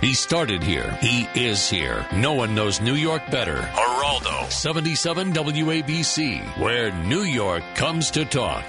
He started here. He is here. No one knows New York better. Geraldo, 77 WABC, where New York comes to talk.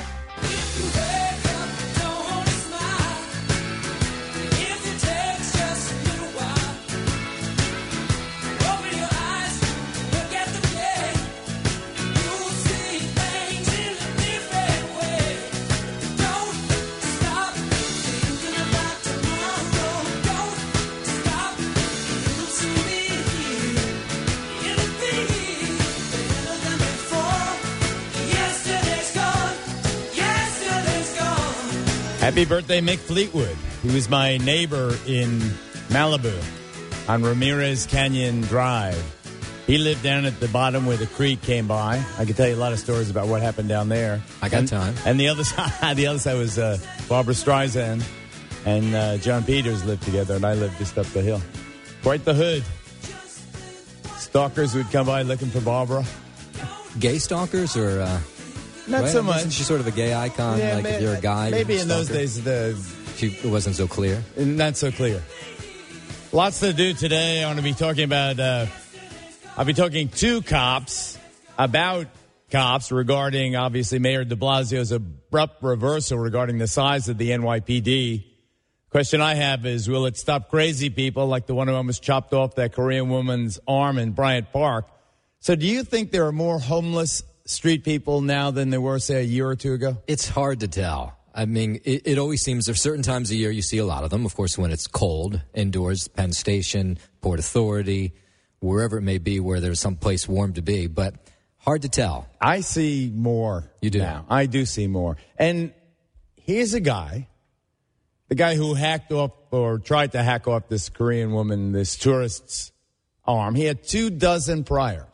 Happy birthday, Mick Fleetwood. He was my neighbor in Malibu on Ramirez Canyon Drive. He lived down at the bottom where the creek came by. I could tell you a lot of stories about what happened down there. I got time. And the other side, was Barbra Streisand and John Peters lived together, and I lived just up the hill. Quite the hood. Stalkers would come by looking for Barbara. Gay stalkers or... Not so much. Isn't she sort of a gay icon? Yeah, if you're a guy, maybe in those days it wasn't so clear. Not so clear. Lots to do today. I want to be talking about. I'll be talking to cops about cops regarding obviously Mayor De Blasio's abrupt reversal regarding the size of the NYPD. Question I have is, will it stop crazy people like the one who almost chopped off that Korean woman's arm in Bryant Park? So, do you think there are more homeless street people now than there were, say, a year or two ago? It's hard to tell. I mean, it always seems there's certain times a year you see a lot of them. Of course, when it's cold, indoors, Penn Station, Port Authority, wherever it may be where there's some place warm to be. But hard to tell. I see more. You do? Now. I do see more. And here's a guy, the guy who hacked off or tried to hack off this Korean woman, this tourist's arm. He had 24 priors.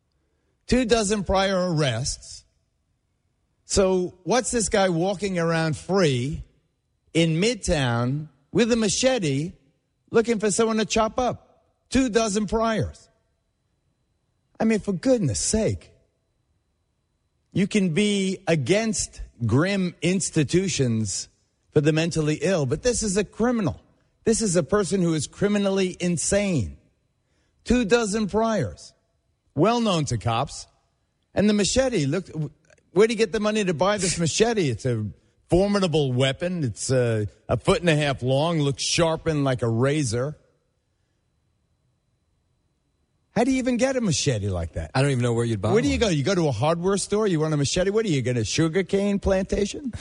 24 prior arrests. So what's this guy walking around free in Midtown with a machete looking for someone to chop up? 24 priors. I mean, for goodness sake. You can be against grim institutions for the mentally ill, but this is a criminal. This is a person who is criminally insane. 24 priors. Well known to cops. And the machete, look, where do you get the money to buy this machete? It's a formidable weapon. It's a 1.5 feet long, looks sharpened like a razor. How do you even get a machete like that? I don't even know where you'd buy Where do you go? You go to a hardware store, you want a machete? What are you, get a sugarcane plantation?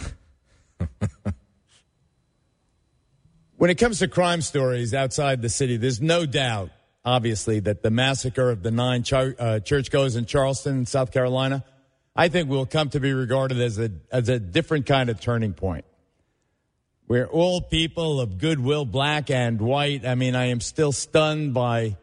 When it comes to crime stories outside the city, there's no doubt, obviously, that the massacre of the 9 churchgoers in Charleston, South Carolina, I think will come to be regarded as a different kind of turning point. Where all people of goodwill, black and white, I mean, I am still stunned by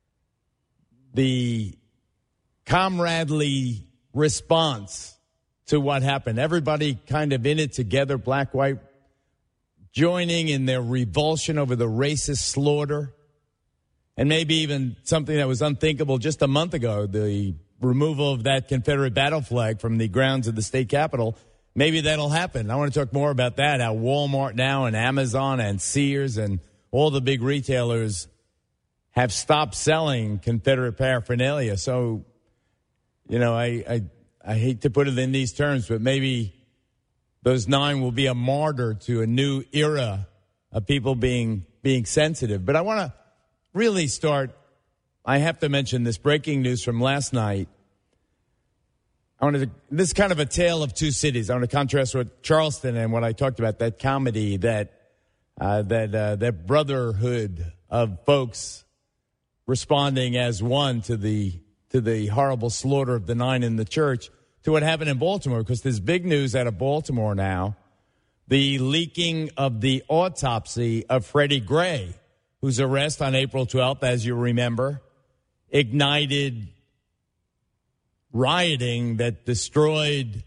the comradely response to what happened. Everybody kind of in it together, black, white, joining in their revulsion over the racist slaughter. And maybe even something that was unthinkable just a month ago, the removal of that Confederate battle flag from the grounds of the state capitol. Maybe that'll happen. I want to talk more about that, how Walmart now and Amazon and Sears and all the big retailers have stopped selling Confederate paraphernalia. So, you know, I hate to put it in these terms, but maybe those 9 will be a martyr to a new era of people being sensitive. But I want to really start, I have to mention this breaking news from last night. This is kind of a tale of two cities. I want to contrast with Charleston and what I talked about, that comedy, that brotherhood of folks responding as one to the horrible slaughter of the 9 in the church, to what happened in Baltimore, because there's big news out of Baltimore now. The leaking of the autopsy of Freddie Gray, whose arrest on April 12th, as you remember, ignited rioting that destroyed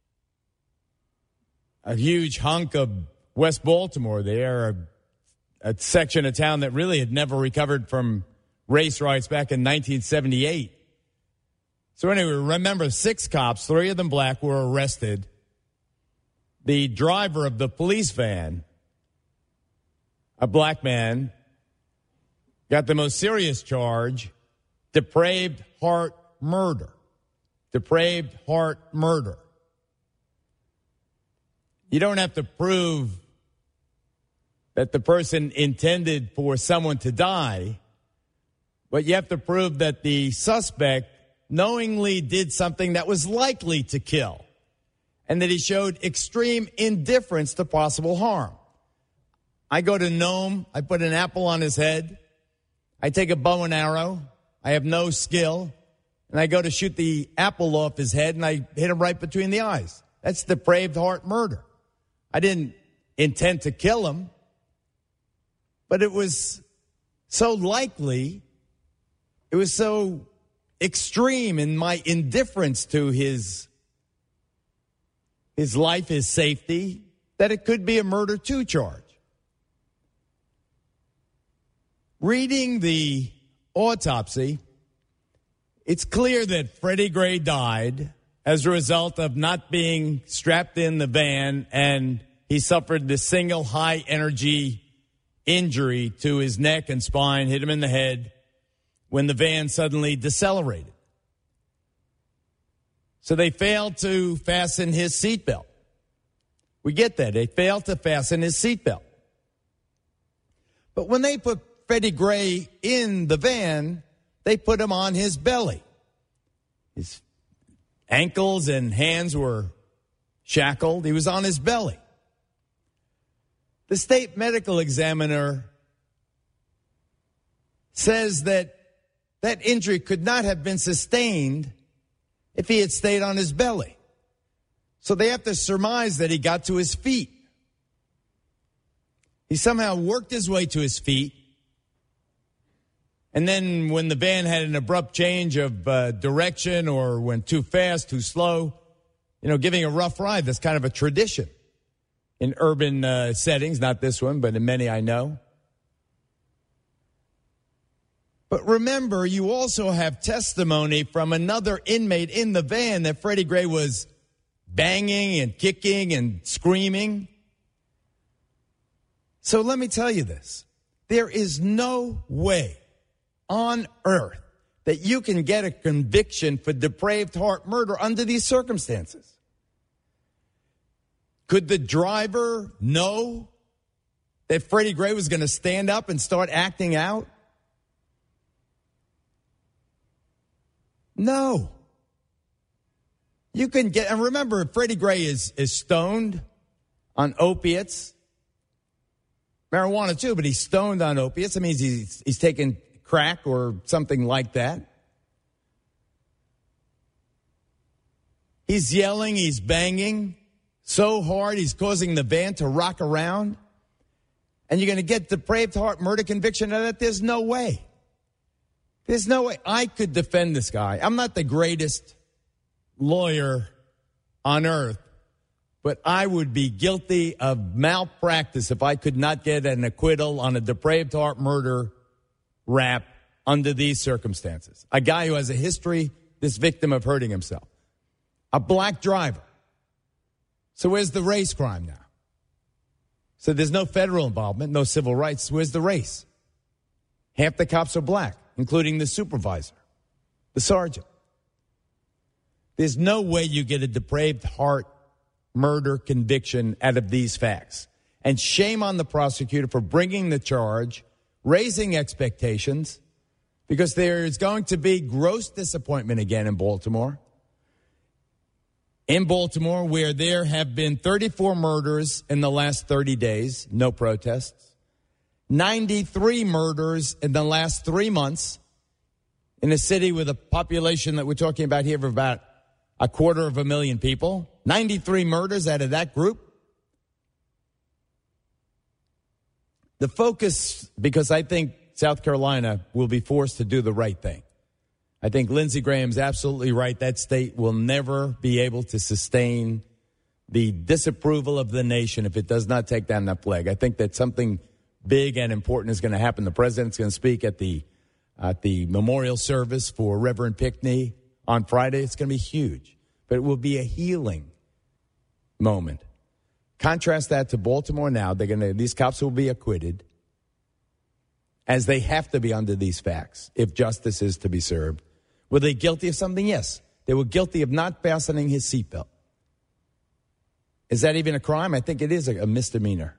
a huge hunk of West Baltimore there, a section of town that really had never recovered from race riots back in 1978. So anyway, remember 6 cops, 3 of them black, were arrested. The driver of the police van, a black man, got the most serious charge, depraved heart murder. Depraved heart murder. You don't have to prove that the person intended for someone to die, but you have to prove that the suspect knowingly did something that was likely to kill, and that he showed extreme indifference to possible harm. I go to Nome, I put an apple on his head, I take a bow and arrow, I have no skill, and I go to shoot the apple off his head, and I hit him right between the eyes. That's depraved heart murder. I didn't intend to kill him, but it was so likely, it was so extreme in my indifference to his life, his safety, that it could be a murder 2 charge. Reading the autopsy, it's clear that Freddie Gray died as a result of not being strapped in the van, and he suffered this single high-energy injury to his neck and spine, hit him in the head, when the van suddenly decelerated. So they failed to fasten his seatbelt. We get that. They failed to fasten his seatbelt. But when they put Freddie Gray in the van, they put him on his belly. His ankles and hands were shackled. He was on his belly. The state medical examiner says that that injury could not have been sustained if he had stayed on his belly. So they have to surmise that he got to his feet. He somehow worked his way to his feet. And then when the van had an abrupt change of direction or went too fast, too slow, giving a rough ride, that's kind of a tradition in urban settings, not this one, but in many I know. But remember, you also have testimony from another inmate in the van that Freddie Gray was banging and kicking and screaming. So let me tell you this. There is no way on earth that you can get a conviction for depraved heart murder under these circumstances. Could the driver know that Freddie Gray was going to stand up and start acting out? No. You can get, and remember, Freddie Gray is stoned on opiates, marijuana too, but he's stoned on opiates. That means he's taking crack or something like that. He's yelling, he's banging so hard he's causing the van to rock around. And you're going to get depraved heart murder conviction out of that? There's no way. There's no way I could defend this guy. I'm not the greatest lawyer on earth, but I would be guilty of malpractice if I could not get an acquittal on a depraved heart murder rap under these circumstances. A guy who has a history, this victim of hurting himself. A black driver. So where's the race crime now? So there's no federal involvement, no civil rights. Where's the race? Half the cops are black, including the supervisor, the sergeant. There's no way you get a depraved heart murder conviction out of these facts. And shame on the prosecutor for bringing the charge, raising expectations, because there is going to be gross disappointment again in Baltimore. In Baltimore, where there have been 34 murders in the last 30 days, no protests. 93 murders in the last 3 months in a city with a population that we're talking about here of about 250,000 people. 93 murders out of that group. The focus, because I think South Carolina will be forced to do the right thing. I think Lindsey Graham's absolutely right. That state will never be able to sustain the disapproval of the nation if it does not take down that flag. I think that something big and important is going to happen. The president's going to speak at the memorial service for Reverend Pinckney on Friday. It's going to be huge, but it will be a healing moment. Contrast that to Baltimore now. These cops will be acquitted. as they have to be under these facts if justice is to be served. Were they guilty of something? Yes. They were guilty of not fastening his seatbelt. Is that even a crime? I think it is a misdemeanor.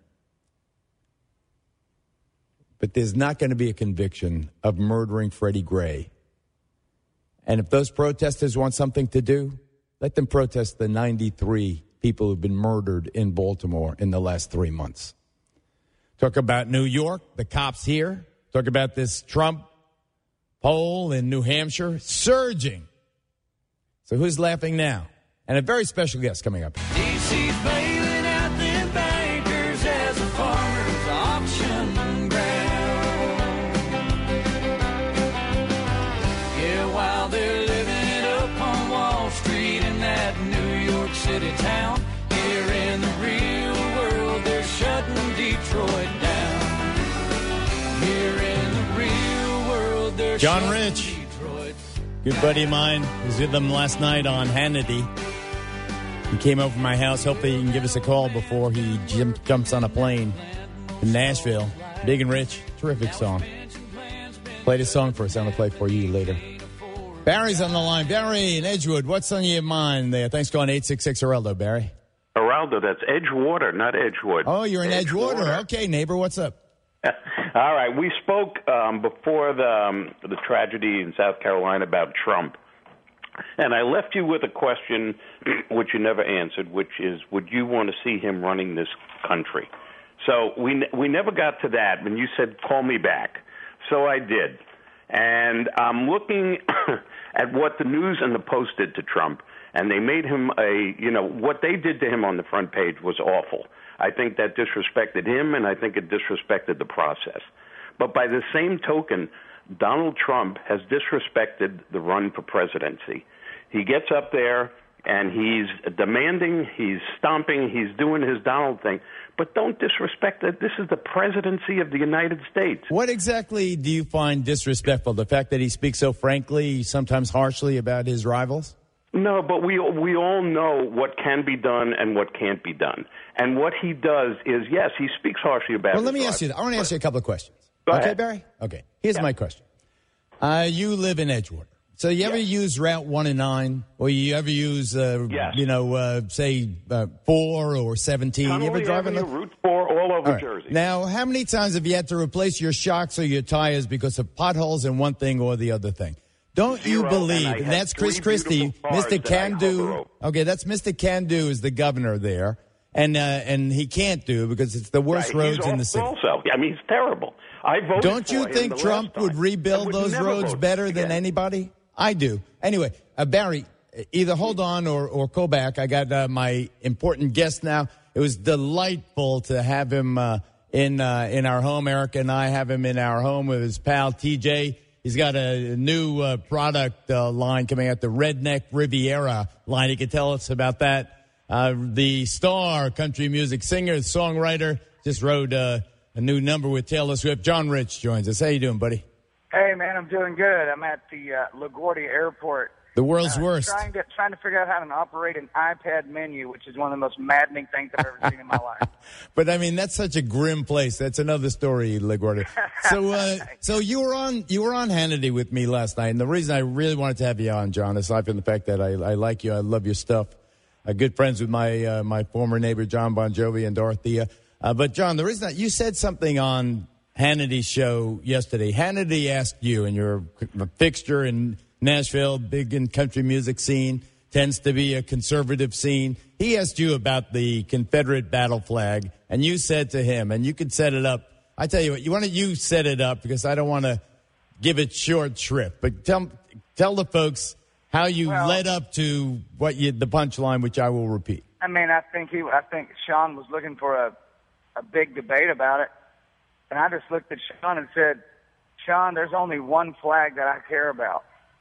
But there's not going to be a conviction of murdering Freddie Gray. And if those protesters want something to do, let them protest the 93 people who've been murdered in Baltimore in the last 3 months. Talk about New York, the cops here. Talk about this Trump poll in New Hampshire, surging. So who's laughing now? And a very special guest coming up. DC's bailing out them bankers as a farmer's auction ground. Yeah, while they're living it up on Wall Street in that New York City town, here in the real world they're shutting Detroit down. Here in the real world they're John shutting Rich, Detroit. good buddy of mine, was with them last night on Hannity. He came over to my house. Hopefully he can give us a call before he jumps on a plane in Nashville. Big and Rich, terrific song. Play this song for us. I'm going to play it for you later. Barry's on the line. Barry in Edgewood, what's on your mind there? Thanks for calling 866 Geraldo, Barry. Geraldo, that's Edgewater, not Edgewood. Oh, you're in Edgewater. Okay, neighbor, what's up? All right, we spoke before the tragedy in South Carolina about Trump. And I left you with a question which you never answered, which is, would you want to see him running this country? So we never got to that, and you said, call me back. So I did. And I'm looking at what the News and the Post did to Trump, and they made him what they did to him on the front page was awful. I think that disrespected him, and I think it disrespected the process. But by the same token, Donald Trump has disrespected the run for presidency. He gets up there and he's demanding, he's stomping, he's doing his Donald thing. But don't disrespect that this is the presidency of the United States. What exactly do you find disrespectful? The fact that he speaks so frankly, sometimes harshly about his rivals? No, but we all know what can be done and what can't be done. And what he does is, yes, he speaks harshly about Well, let his me ask you, I want to ask you a couple of questions. Go okay, ahead. Barry? Okay. Here's my question. You live in Edgewater. So you ever use Route 1 and 9? Or you ever use, say, 4 or 17? Connolly You ever drive Avenue, in the... Route 4, all over All right. Jersey. Now, how many times have you had to replace your shocks or your tires because of potholes in one thing or the other thing? Don't you Zero, believe, and I and have that's Chris three Christie, beautiful cars Mr. that I hover Can-Do. over. Okay, that's Mr. Can-Do is the governor there, and he can't do because it's the worst Right, roads he's in the city. Also, I mean, he's terrible. I voted Don't for you him think the Trump last would time. I rebuild would those never roads vote better than again. anybody? I do. Anyway, Barry, either hold on or call back. I got my important guest now. It was delightful to have him in our home. Eric and I have him in our home with his pal TJ. He's got a new product line coming out, the Redneck Riviera line. He can tell us about that. The star country music singer, songwriter, just wrote a new number with Taylor Swift. John Rich joins us. How you doing, buddy? Hey, man, I'm doing good. I'm at the LaGuardia Airport. The world's worst. Trying to figure out how to operate an iPad menu, which is one of the most maddening things I've ever seen in my life. But I mean, that's such a grim place. That's another story, LaGuardia. So you were on Hannity with me last night, and the reason I really wanted to have you on, John, aside from the fact that I like you, I love your stuff. Good friends with my former neighbor John Bon Jovi and Dorothea. But John, the reason that you said something on Hannity's show yesterday, Hannity asked you, and you're a fixture in Nashville, big in country music scene, tends to be a conservative scene. He asked you about the Confederate battle flag, and you said to him, and you could set it up. I tell you what, why don't you set it up, because I don't want to give it short shrift. But tell the folks how you led up to the punchline, which I will repeat. I mean, I think Sean was looking for a big debate about it, and I just looked at Sean and said, Sean, there's only one flag that I care about.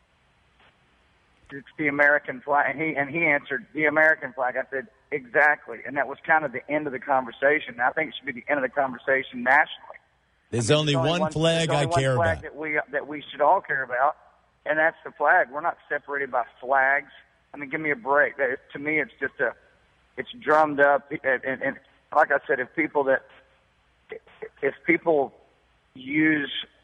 It's the American flag. And he answered, the American flag. I said, exactly. And that was kind of the end of the conversation. I think it should be the end of the conversation nationally. There's only one flag I care about. That we should all care about, and that's the flag. We're not separated by flags. I mean, give me a break. To me, it's just it's drummed up. And like I said, if people use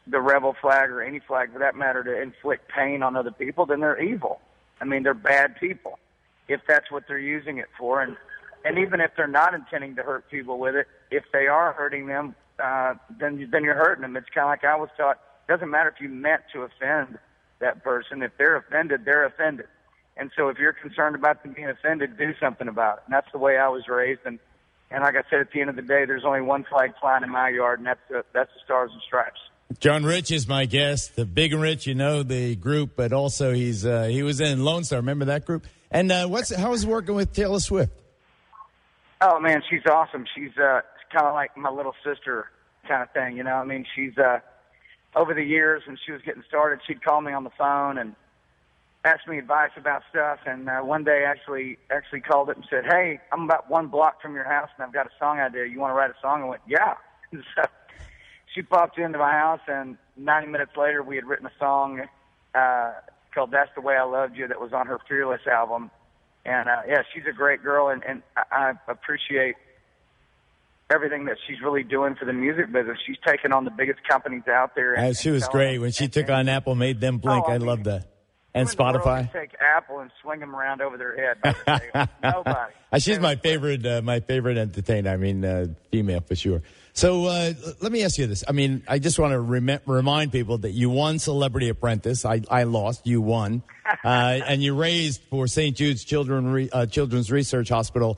the rebel flag or any flag for that matter to inflict pain on other people, then they're evil. I mean, they're bad people if that's what they're using it for. And even if they're not intending to hurt people with it, if they are hurting them, then you're hurting them. It's kind of like I was taught. It doesn't matter if you meant to offend that person. If they're offended, they're offended. And so if you're concerned about them being offended, do something about it. And that's the way I was raised. And like I said, at the end of the day, there's only one flag flying in my yard, and that's the Stars and Stripes. John Rich is my guest. The Big and Rich, you know the group, but also he was in Lone Star. Remember that group? And how is working with Taylor Swift? Oh man, she's awesome. She's kind of like my little sister kind of thing, you know. I mean, she's over the years when she was getting started, she'd call me on the phone and ask me advice about stuff. And one day, actually called it and said, "Hey, I'm about one block from your house, and I've got a song idea. You want to write a song?" I went, "Yeah." So she popped into my house, and 90 minutes later, we had written a song called "That's the Way I Loved You" that was on her Fearless album. And yeah, she's a great girl, and I appreciate everything that she's really doing for the music business. She's taken on the biggest companies out there. She was great when she took on Apple, made them blink. I love that. And Spotify. Take Apple and swing them around over their head. Nobody. She's my favorite entertainer. I mean, female for sure. So let me ask you this. I mean, I just want to remind people that you won Celebrity Apprentice. I lost. You won. And you raised for St. Jude's Children's Research Hospital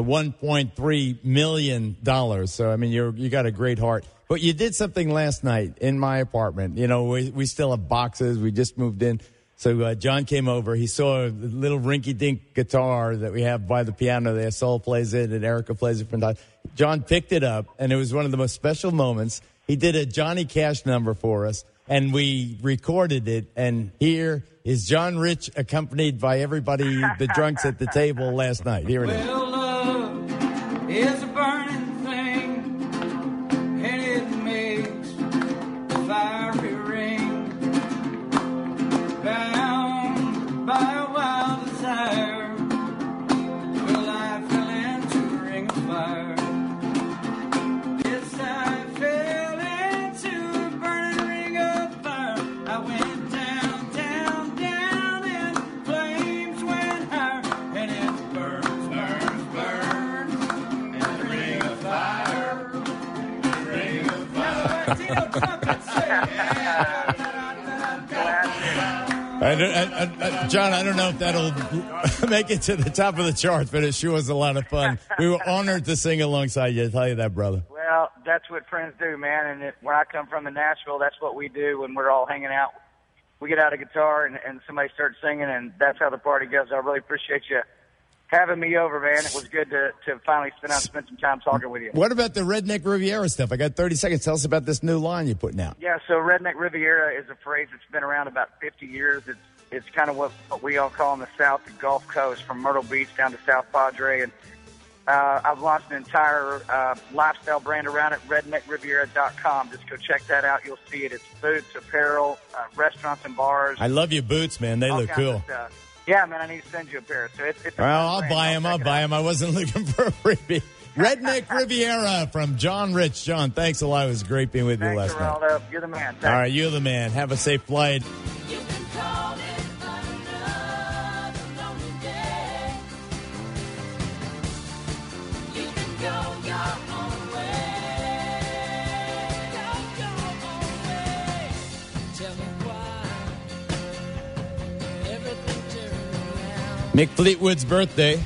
$1.3 million. So, I mean, you got a great heart. But you did something last night in my apartment. You know, we still have boxes. We just moved in. So John came over. He saw a little rinky-dink guitar that we have by the piano there. Soul plays it, and Erica plays it from time. John picked it up, and it was one of the most special moments. He did a Johnny Cash number for us, and we recorded it. And here is John Rich, accompanied by everybody, the drunks at the table last night. Here it is. Well, love is a burning thing, and it makes a fiery ring. Bound by a wild desire, well, I fell into a ring of fire. Yes, I fell into a burning ring of fire. I went down, down, down, and flames went higher. And it burns, burns, burns, in the ring of fire, the ring of fire. Now, Tino Trumpet say, yeah. John, I don't know if that'll make it to the top of the charts, but it sure was a lot of fun. We were honored to sing alongside you. I'll tell you that, brother. Well, that's what friends do, man. And where I come from in Nashville, that's what we do when we're all hanging out. We get out a guitar and somebody starts singing, and that's how the party goes. I really appreciate you having me over, man. It was good to finally spend some time talking with you. What about the Redneck Riviera stuff? I got 30 seconds. Tell us about this new line you're putting out. Yeah, so Redneck Riviera is a phrase that's been around about 50 years. It's kind of what we all call in the South the Gulf Coast, from Myrtle Beach down to South Padre. And I've launched an entire lifestyle brand around it, redneckriviera.com. Just go check that out. You'll see it. It's boots, apparel, restaurants and bars. I love your boots, man. They look cool. Yeah, man, I need to send you a pair. So it's well, I'll buy them. I wasn't looking for a freebie. Redneck Riviera from John Rich. John, thanks a lot. It was great being with you last night. You're the man. Thanks. All right, you're the man. Have a safe flight. You can call it another lonely day. You can go your own way. Go your own way. Tell me why everything turned around. Mick Fleetwood's birthday,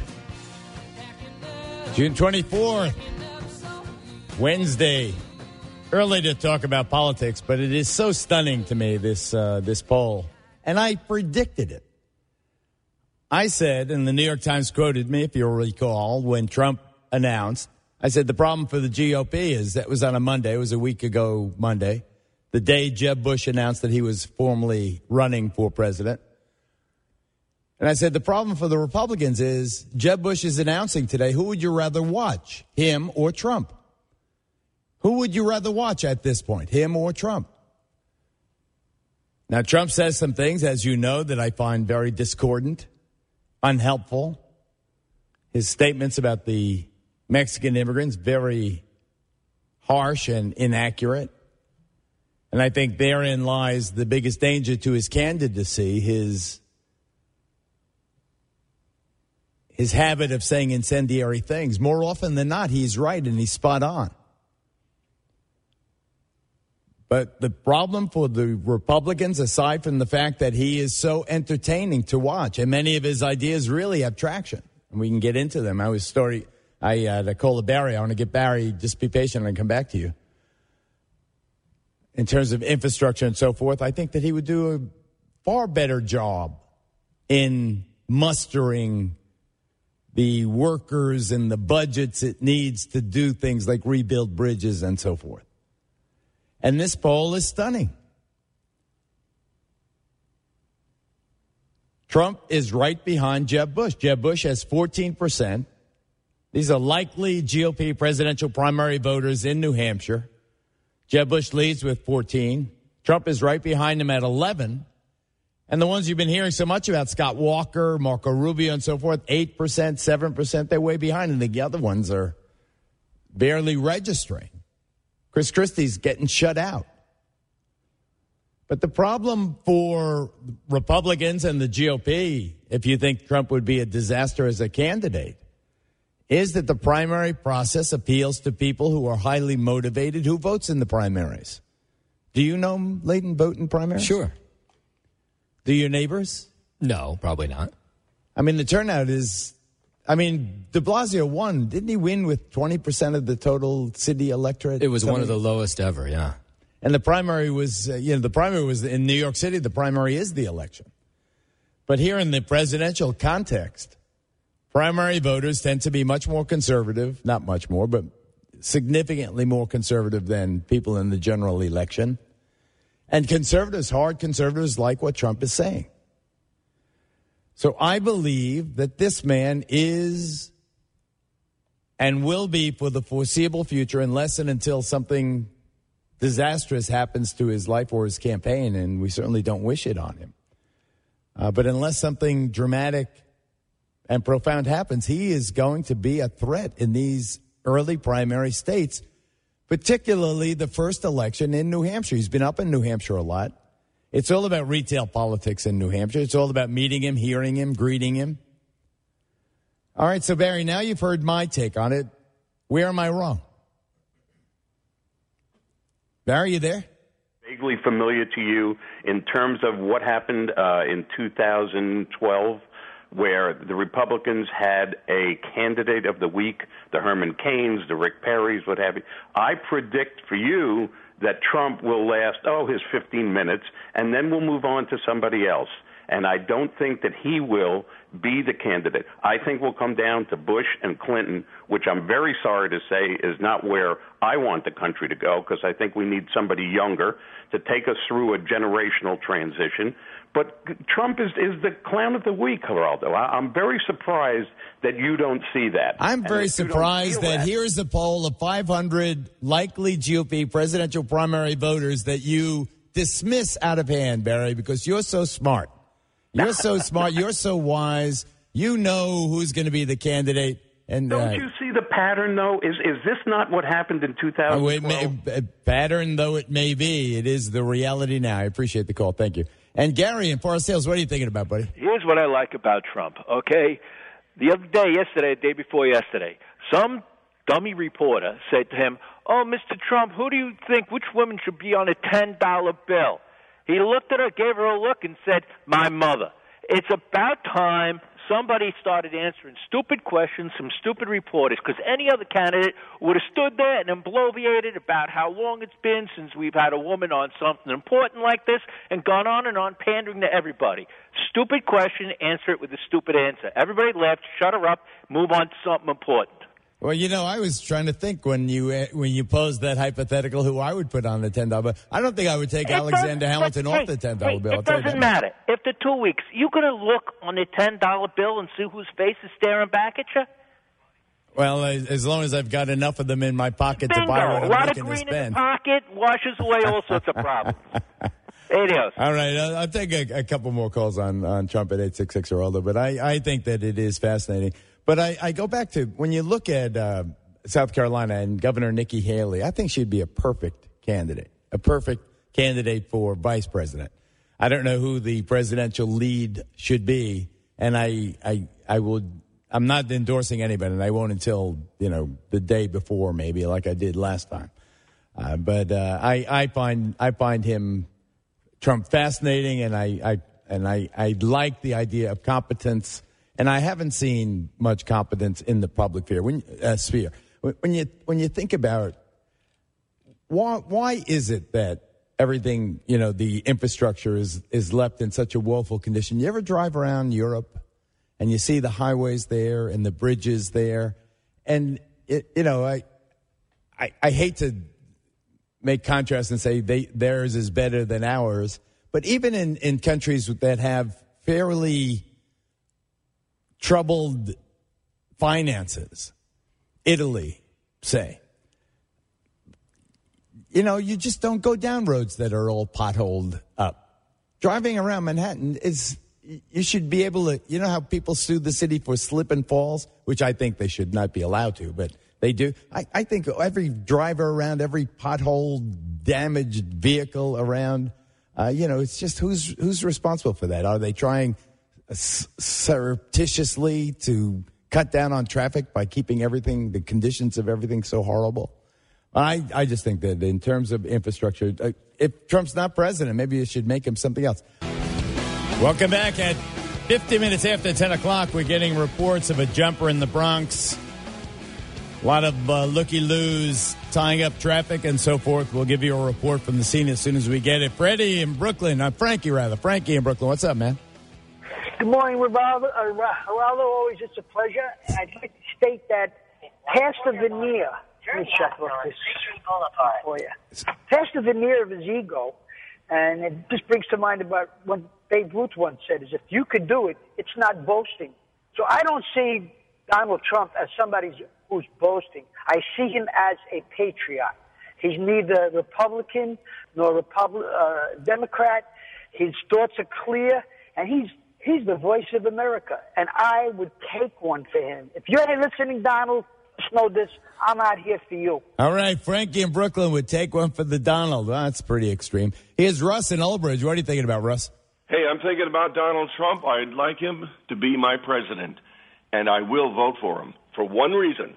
June 24th, Wednesday. Early to talk about politics, but it is so stunning to me, this poll. And I predicted it. I said, and the New York Times quoted me, if you'll recall, when Trump announced, I said the problem for the GOP is that was on a Monday. It was a week ago Monday, the day Jeb Bush announced that he was formally running for president. And I said the problem for the Republicans is Jeb Bush is announcing today, who would you rather watch, him or Trump? Who would you rather watch at this point, him or Trump? Now, Trump says some things, as you know, that I find very discordant, unhelpful. His statements about the Mexican immigrants, very harsh and inaccurate. And I think therein lies the biggest danger to his candidacy, his habit of saying incendiary things. More often than not, he's right and he's spot on. But the problem for the Republicans, aside from the fact that he is so entertaining to watch, and many of his ideas really have traction, and we can get into them. I call Barry. I want to get Barry, just be patient and come back to you. In terms of infrastructure and so forth, I think that he would do a far better job in mustering the workers and the budgets it needs to do things like rebuild bridges and so forth. And this poll is stunning. Trump is right behind Jeb Bush. Jeb Bush has 14%. These are likely GOP presidential primary voters in New Hampshire. Jeb Bush leads with 14. Trump is right behind him at 11. And the ones you've been hearing so much about, Scott Walker, Marco Rubio, and so forth, 8%, 7%, they're way behind. And the other ones are barely registering. Chris Christie's getting shut out. But the problem for Republicans and the GOP, if you think Trump would be a disaster as a candidate, is that the primary process appeals to people who are highly motivated. Who votes in the primaries? Do you know, Leighton, vote in primaries? Sure. Do your neighbors? No, probably not. I mean, the turnout is, de Blasio won. Didn't he win with 20% of the total city electorate? It was one of the lowest ever, yeah. And the primary was, the primary was in New York City. The primary is the election. But here in the presidential context, primary voters tend to be much more conservative, not much more, but significantly more conservative than people in the general election. And conservatives, hard conservatives, like what Trump is saying. So I believe that this man is and will be for the foreseeable future, unless and until something disastrous happens to his life or his campaign, and we certainly don't wish it on him. But unless something dramatic and profound happens, he is going to be a threat in these early primary states, particularly the first election in New Hampshire. He's been up in New Hampshire a lot. It's all about retail politics in New Hampshire. It's all about meeting him, hearing him, greeting him. All right, so Barry, now you've heard my take on it. Where am I wrong? Barry, you there? Vaguely familiar to you in terms of what happened in 2012, where the Republicans had a candidate of the week, the Herman Cains, the Rick Perrys, what have you. I predict for you that Trump will last, his 15 minutes, and then we'll move on to somebody else. And I don't think that he will be the candidate. I think we'll come down to Bush and Clinton, which I'm very sorry to say is not where I want the country to go, because I think we need somebody younger to take us through a generational transition. But Trump is the clown of the week, Geraldo. I'm very surprised that you don't see that. I'm very surprised that here's a poll of 500 likely GOP presidential primary voters that you dismiss out of hand, Barry, because you're so smart. You're so smart. You're so wise. You know who's going to be the candidate. And don't you see the pattern, though? Is this not what happened in 2012? Pattern though it may be, it is the reality now. I appreciate the call. Thank you. And Gary in Forest Hills, what are you thinking about, buddy? Here's what I like about Trump, okay? The other day, the day before yesterday, some dummy reporter said to him, Mr. Trump, who do you think, which woman should be on a $10 bill? He looked at her, gave her a look, and said, my mother. It's about time somebody started answering stupid questions from stupid reporters, because any other candidate would have stood there and bloviated about how long it's been since we've had a woman on something important like this and gone on and on pandering to everybody. Stupid question, answer it with a stupid answer. Everybody left, shut her up, move on to something important. Well, I was trying to think when you posed that hypothetical who I would put on the $10 bill. I don't think I would take Alexander Hamilton off the $10 bill. It doesn't matter. After 2 weeks, you're going to look on the $10 bill and see whose face is staring back at you? Well, as long as I've got enough of them in my pocket to buy what I'm looking to spend. A lot of green in the pocket washes away all sorts of problems. Adios. All right, I'll take a couple more calls on Trump at 866 Geraldo, but I think that it is fascinating. But I go back to when you look at South Carolina and Governor Nikki Haley, I think she'd be a perfect candidate, a perfect candidate for vice president. I don't know who the presidential lead should be, and I'm not endorsing anybody, and I won't until the day before, maybe like I did last time. But I find him, Trump, fascinating, and I like the idea of competence, and I haven't seen much competence in the public sphere. When you think about why is it that everything, the infrastructure is left in such a woeful condition? You ever drive around Europe and you see the highways there and the bridges there, and I hate to make contrasts and say theirs is better than ours, but even in countries that have fairly troubled finances, Italy, say, you just don't go down roads that are all potholed up. Driving around Manhattan you should be able to, how people sue the city for slip and falls, which I think they should not be allowed to, but they do. I think every driver around, every pothole damaged vehicle around, it's just who's responsible for that? Are they trying surreptitiously to cut down on traffic by keeping the conditions of everything so horrible? I just think that in terms of infrastructure, if Trump's not president, maybe you should make him something else. Welcome back. At 50 minutes after 10 o'clock, we're getting reports of a jumper in the Bronx. A lot of looky-loos tying up traffic and so forth. We'll give you a report from the scene as soon as we get it. Frankie in Brooklyn, what's up, man? Good morning, Geraldo. Always it's a pleasure. I'd like to state that Pastor Veneer, let me check this for you. Pastor Veneer of his ego, and it just brings to mind about what Babe Ruth once said, is if you could do it, it's not boasting. So I don't see Donald Trump as somebody who's boasting. I see him as a patriot. He's neither Republican nor Democrat. His thoughts are clear, and he's the voice of America, and I would take one for him. If you're listening, Donald, just know this, I'm out here for you. All right, Frankie in Brooklyn would take one for the Donald. Well, that's pretty extreme. Here's Russ in Old Bridge. What are you thinking about, Russ? Hey, I'm thinking about Donald Trump. I'd like him to be my president, and I will vote for him for one reason.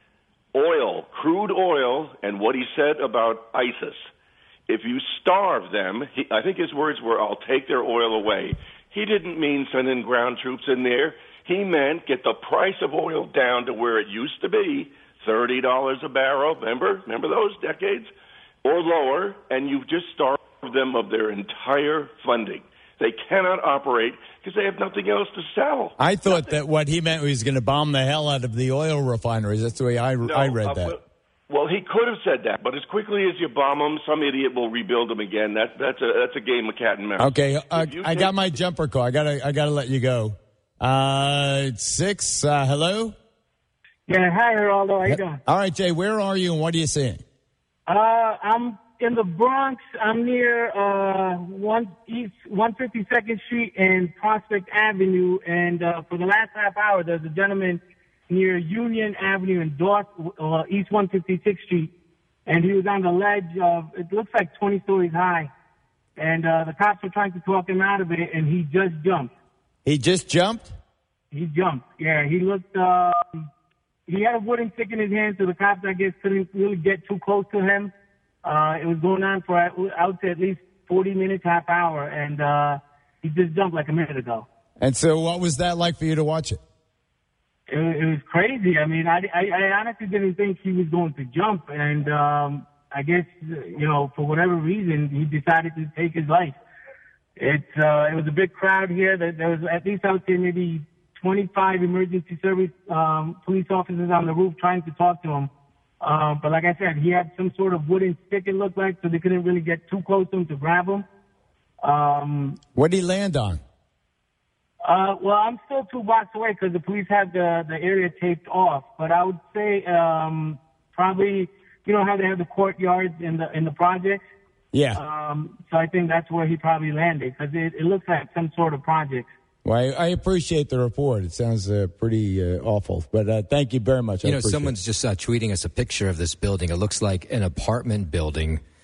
Oil, crude oil, and what he said about ISIS. If you starve them, I think his words were, I'll take their oil away. He didn't mean sending ground troops in there. He meant get the price of oil down to where it used to be, $30 a barrel, remember those decades, or lower, and you just starve them of their entire funding. They cannot operate because they have nothing else to sell. I thought that what he meant was he was going to bomb the hell out of the oil refineries. That's the way I read that. Well, he could have said that, but as quickly as you bomb them, some idiot will rebuild them again. That's a game of cat and mouse. Okay, I got my jumper call. I gotta let you go. It's 6. Hello. Yeah, hi, Geraldo. How you doing? All right, Jay. Where are you, and what are you seeing? I'm in the Bronx. I'm near 152nd Street and Prospect Avenue, and for the last half hour, there's a gentleman near Union Avenue and East 156th Street, and he was on the ledge of, it looks like 20 stories high, and the cops were trying to talk him out of it, and he just jumped. He just jumped? He jumped, yeah. He looked, he had a wooden stick in his hand, so the cops, I guess, couldn't really get too close to him. It was going on for, I would say, at least 40 minutes, half hour, and he just jumped like a minute ago. And so what was that like for you to watch it? It was crazy. I mean, I honestly didn't think he was going to jump, and I guess, for whatever reason, he decided to take his life. It was a big crowd here. There was at least, I would say, maybe 25 emergency service police officers on the roof trying to talk to him. But like I said, he had some sort of wooden stick, it looked like, so they couldn't really get too close to him to grab him. What did he land on? Well, I'm still 2 blocks away because the police have the area taped off. But I would say probably, how they have the courtyards in the projects? Yeah. So I think that's where he probably landed because it looks like some sort of project. Well, I appreciate the report. It sounds pretty awful. But thank you very much. Someone's just tweeting us a picture of this building. It looks like an apartment building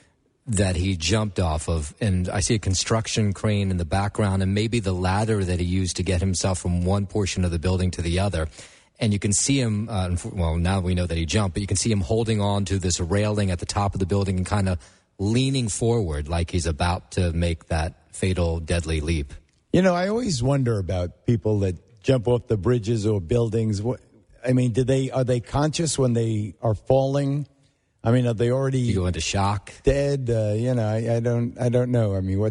that he jumped off of, and I see a construction crane in the background, and maybe the ladder that he used to get himself from one portion of the building to the other. And you can see him, well, now we know that he jumped, but you can see him holding on to this railing at the top of the building and kind of leaning forward like he's about to make that fatal, deadly leap. You know, I always wonder about people that jump off the bridges or buildings. I mean, are they conscious when they are falling? I mean, are they already you go into shock, dead? I don't know. I mean,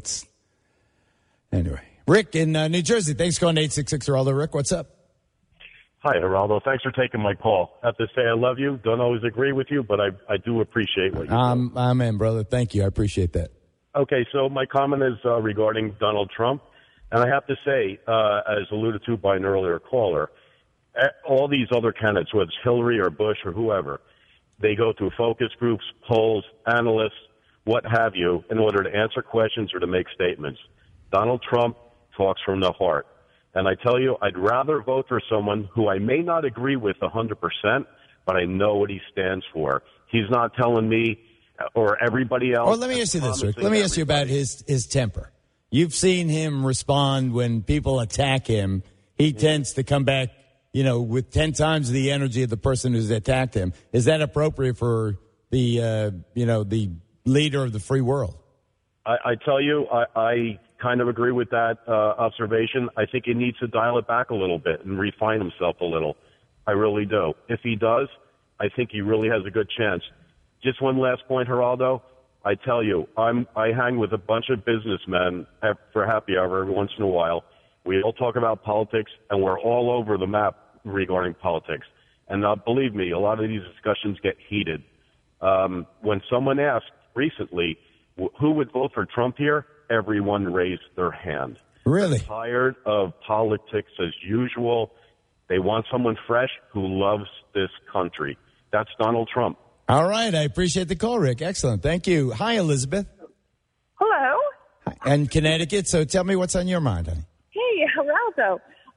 anyway? Rick in New Jersey. Thanks for calling 866 Geraldo. Rick, what's up? Hi, Geraldo. Thanks for taking my call. I have to say I love you. Don't always agree with you, but I do appreciate what you do. I'm in, brother. Thank you. I appreciate that. Okay, so my comment is regarding Donald Trump. And I have to say, as alluded to by an earlier caller, all these other candidates, whether it's Hillary or Bush or whoever, they go through focus groups, polls, analysts, what have you, in order to answer questions or to make statements. Donald Trump talks from the heart. And I tell you, I'd rather vote for someone who I may not agree with 100%, but I know what he stands for. He's not telling me or everybody else. Well, let me ask you this, Rick. Let me ask you about his temper. You've seen him respond when people attack him. He tends to come back, with 10 times the energy of the person who's attacked him. Is that appropriate for the leader of the free world? I tell you, I kind of agree with that observation. I think he needs to dial it back a little bit and refine himself a little. I really do. If he does, I think he really has a good chance. Just one last point, Geraldo. I tell you, I hang with a bunch of businessmen for happy hour every once in a while. We all talk about politics, and we're all over the map regarding politics. And believe me, a lot of these discussions get heated. When someone asked recently who would vote for Trump here, everyone raised their hand. Really? They're tired of politics as usual. They want someone fresh who loves this country. That's Donald Trump. All right. I appreciate the call, Rick. Excellent. Thank you. Hi, Elizabeth. Hello. And Connecticut. So tell me what's on your mind, honey. Hey, Geraldo.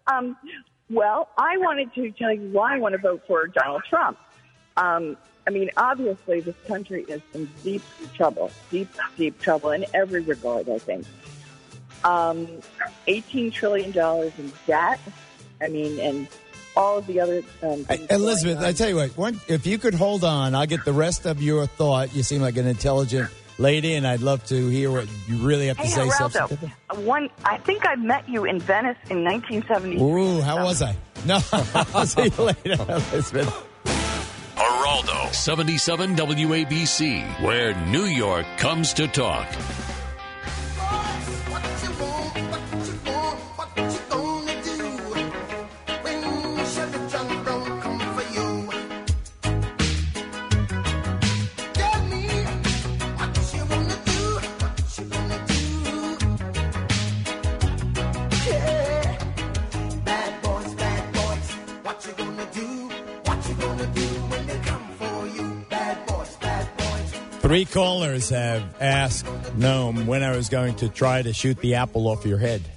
Well, I wanted to tell you why I want to vote for Donald Trump. Obviously, this country is in deep trouble in every regard, I think. $18 trillion in debt. And all of the other Elizabeth, I tell you what, if you could hold on, I'll get the rest of your thought. You seem like an intelligent lady, and I'd love to hear what you really have to say. Geraldo, I think I met you in Venice in 1973. Ooh, how was I? No, I'll see you later, Elizabeth. Geraldo, 77 WABC, where New York comes to talk. Three callers have asked Noam when I was going to try to shoot the apple off your head.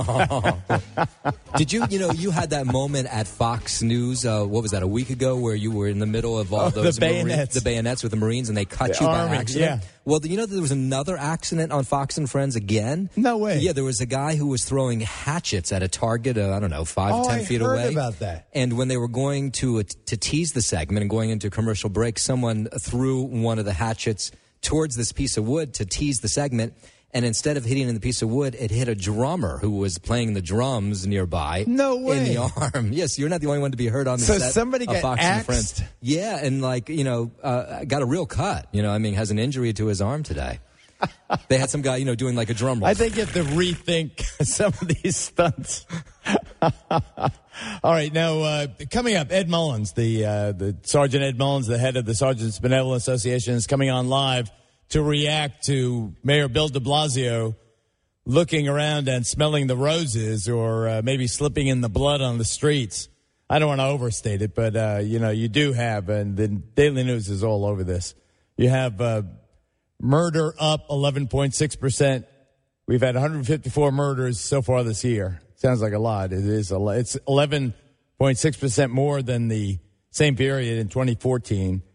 Did you had that moment at Fox News, what was that, a week ago, where you were in the middle of all those the bayonets. The bayonets with the Marines, and they cut you by accident? Yeah. Well, do you know that there was another accident on Fox and Friends again? No way. Yeah, there was a guy who was throwing hatchets at a target, 5 to 10 feet away. I heard about that. And when they were going to tease the segment and going into commercial break, someone threw one of the hatchets towards this piece of wood to tease the segment. And instead of hitting the piece of wood, it hit a drummer who was playing the drums nearby. No way. In the arm. Yes, you're not the only one to be hurt on the set. So somebody got Fox axed? and Friends. Yeah, and got a real cut. Has an injury to his arm today. They had some guy, doing like a drum roll. I think you have to rethink some of these stunts. All right, now coming up, Ed Mullins, the Sergeant Ed Mullins, the head of the Sergeants Benevolent Association, is coming on live to react to Mayor Bill de Blasio looking around and smelling the roses, or maybe slipping in the blood on the streets. I don't want to overstate it, but you do have, and the Daily News is all over this. You have murder up 11.6%. We've had 154 murders so far this year. Sounds like a lot. It is a lot. It's 11.6% more than the same period in 2014.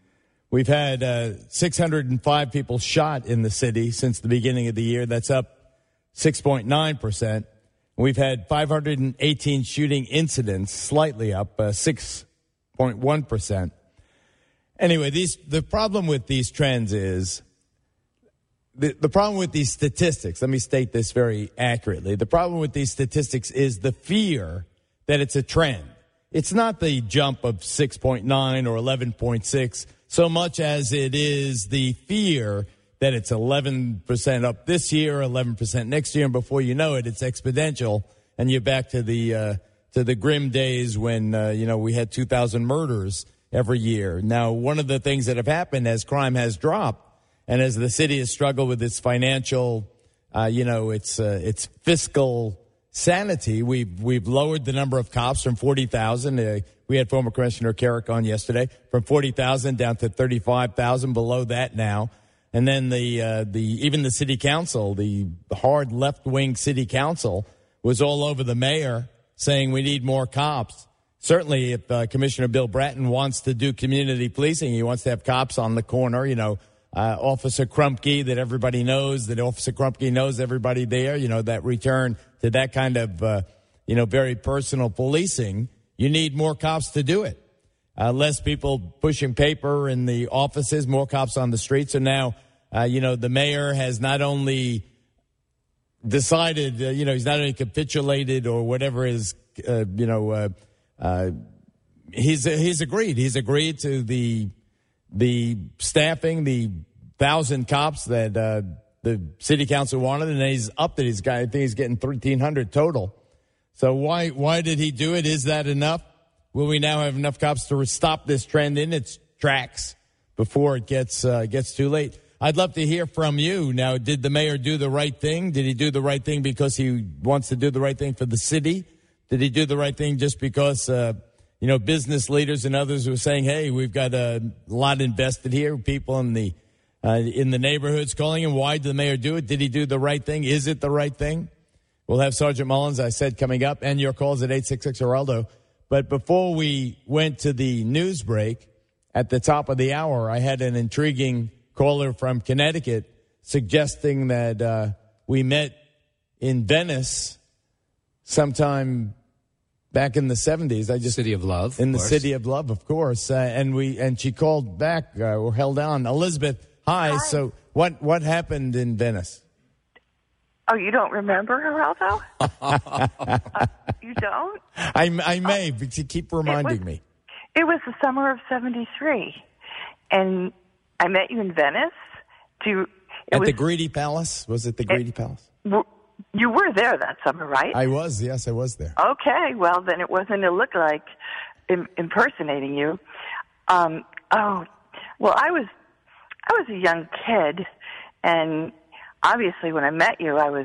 We've had 605 people shot in the city since the beginning of the year. That's up 6.9%. We've had 518 shooting incidents, slightly up 6.1%. Anyway, the problem with these trends is, the problem with these statistics, let me state this very accurately. The problem with these statistics is the fear that it's a trend. It's not the jump of 6.9 or 11.6 so much as it is the fear that it's 11% up this year, 11% next year, and before you know it, it's exponential, and you're back to the grim days when we had 2,000 murders every year. Now, one of the things that have happened as crime has dropped, and as the city has struggled with its financial, its fiscal sanity, we've lowered the number of cops from 40,000. We had former Commissioner Carrick on yesterday, from 40,000 down to 35,000, below that now. And then even the city council, the hard left-wing city council, was all over the mayor saying we need more cops. Certainly, if Commissioner Bill Bratton wants to do community policing, he wants to have cops on the corner, Officer Krupke that everybody knows, that Officer Krupke knows everybody there, that return to that kind of, very personal policing. You need more cops to do it. Less people pushing paper in the offices, more cops on the streets. So now, the mayor has not only decided, he's not only capitulated or whatever is, he's agreed. He's agreed to the staffing, the 1,000 cops that the city council wanted, and he's upped it. I think he's getting 1,300 total. So why did he do it? Is that enough? Will we now have enough cops to stop this trend in its tracks before it gets too late? I'd love to hear from you. Now, did the mayor do the right thing? Did he do the right thing because he wants to do the right thing for the city? Did he do the right thing just because, business leaders and others were saying, hey, we've got a lot invested here, people in the neighborhoods calling him. Why did the mayor do it? Did he do the right thing? Is it the right thing? We'll have Sergeant Mullins, I said, coming up, and your calls at 866-HERALDO. But before we went to the news break, at the top of the hour, I had an intriguing caller from Connecticut suggesting that we met in Venice sometime back in the 70s. City of Love. In the City of Love, of course. And she called back or held on. Elizabeth, hi. So what happened in Venice? Oh, you don't remember, Geraldo? You don't? I may, but you keep reminding me. It was the summer of 73, and I met you in Venice. At the Greedy Palace? Was it the Greedy Palace? You were there that summer, right? I was, yes, I was there. Okay, well, then it wasn't a look-like impersonating you. I was a young kid, and obviously when I met you, I was,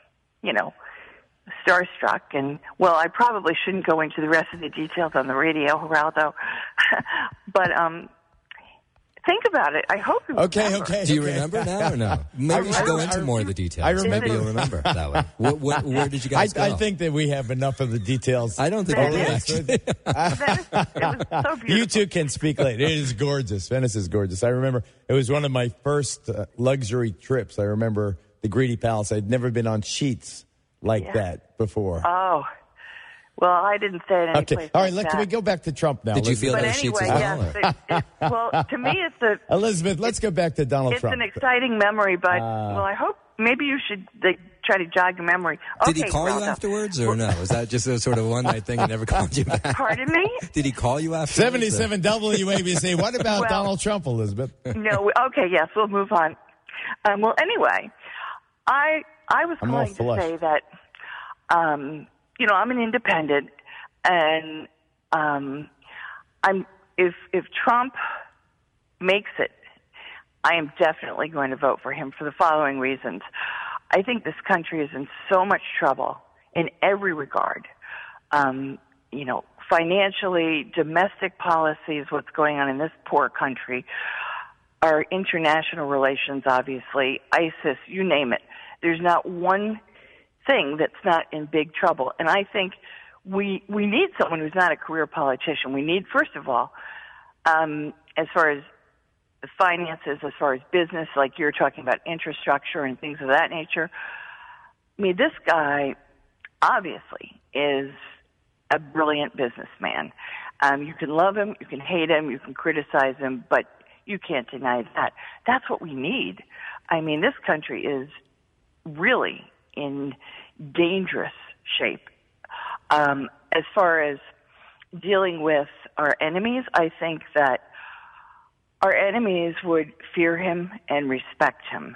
starstruck. And, well, I probably shouldn't go into the rest of the details on the radio, Geraldo. But think about it. I hope you remember. Okay. Do you remember now or no? Maybe we should go into more of the details. I remember. Maybe you'll remember that way. Where did you guys go? I think that we have enough of the details. I don't think we do, actually. It was so beautiful. You two can speak later. It is gorgeous. Venice is gorgeous. I remember it was one of my first luxury trips. I remember the Greedy Palace. I'd never been on sheets like that before. Oh. Well, I didn't say it any Okay. place All right, like can we that. go back to Trump now? Did you feel But those sheets anyway, as well? yes. Well, to me, it's Elizabeth, let's go back to Donald it's Trump. an exciting memory, but I hope maybe you should try to jog your memory. Did he Okay, call you Geraldo. afterwards, or no? Was that just a sort of one-night thing and never called you back? Pardon me? Did he call you afterwards? 77 WABC. What about Well- Donald Trump, Elizabeth? No. Okay. Yes, we'll move on. Well, anyway, I was I'm all going to flush. say that I'm an independent, and if Trump makes it, I am definitely going to vote for him for the following reasons. I think this country is in so much trouble in every regard. Financially, domestic policies, what's going on in this poor country, our international relations, obviously, ISIS, you name it. There's not one thing that's not in big trouble. And I think we need someone who's not a career politician. We need, first of all, as far as the finances as far as business, like you're talking about infrastructure and things of that nature. I mean, this guy obviously is a brilliant businessman. You can love him, you can hate him, you can criticize him, but you can't deny that. That's what we need. I mean, this country is really in dangerous shape. As far as dealing with our enemies, I think that our enemies would fear him and respect him,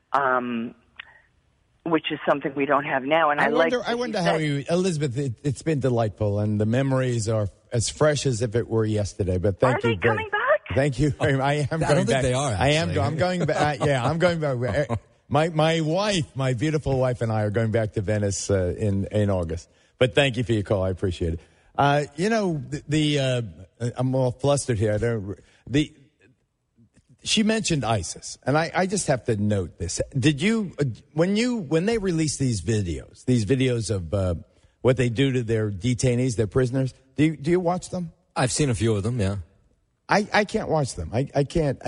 which is something we don't have now. And I wonder how you, Elizabeth. It's been delightful, and the memories are as fresh as if it were yesterday. But thank you. Are they coming back? Thank you. I am. I don't think they are. Actually. I'm going back. I'm going back. My wife, my beautiful wife, and I are going back to Venice in August. But thank you for your call. I appreciate it. I'm all flustered here. She mentioned ISIS, and I just have to note this. Did you, when they release these videos of what they do to their detainees, their prisoners, do you watch them? I've seen a few of them, yeah. I can't watch them. I can't.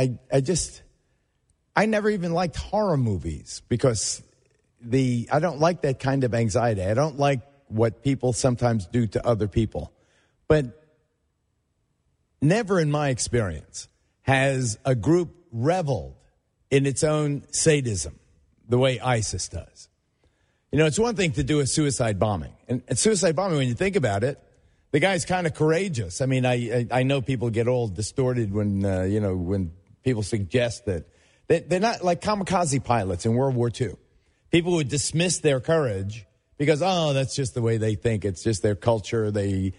I never even liked horror movies because I don't like that kind of anxiety. I don't like what people sometimes do to other people. But never in my experience has a group reveled in its own sadism the way ISIS does. You know, it's one thing to do a suicide bombing. And suicide bombing, when you think about it, the guy's kind of courageous. I mean, I know people get all distorted when, when people suggest that they're not like kamikaze pilots in World War II. People would dismiss their courage because, that's just the way they think. It's just their culture. They,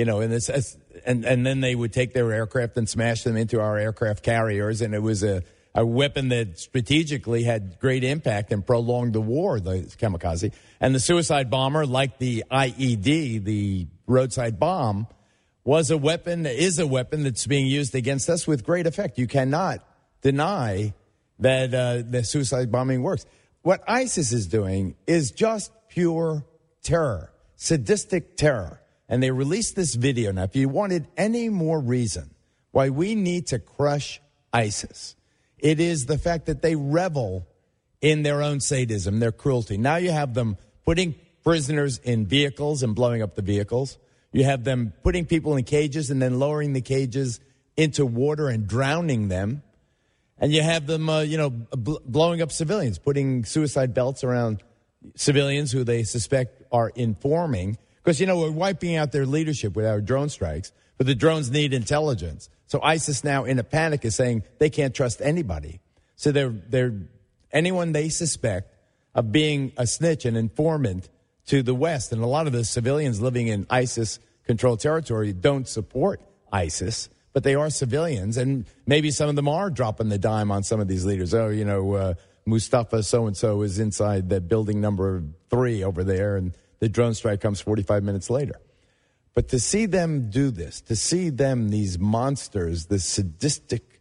and then they would take their aircraft and smash them into our aircraft carriers. And it was a weapon that strategically had great impact and prolonged the war, the kamikaze. And the suicide bomber, like the IED, the roadside bomb, is a weapon that's being used against us with great effect. You cannot deny that the suicide bombing works. What ISIS is doing is just pure terror, sadistic terror. And they released this video. Now, if you wanted any more reason why we need to crush ISIS, it is the fact that they revel in their own sadism, their cruelty. Now you have them putting prisoners in vehicles and blowing up the vehicles. You have them putting people in cages and then lowering the cages into water and drowning them. And you have them, blowing up civilians, putting suicide belts around civilians who they suspect are informing. Because, we're wiping out their leadership with our drone strikes, but the drones need intelligence. So ISIS now, in a panic, is saying they can't trust anybody. So they're anyone they suspect of being a snitch, an informant to the West. And a lot of the civilians living in ISIS-controlled territory don't support ISIS, but they are civilians. And maybe some of them are dropping the dime on some of these leaders. Mustafa so-and-so is inside the building number 3 over there, and the drone strike comes 45 minutes later. But to see them do this, to see them, these monsters, the sadistic,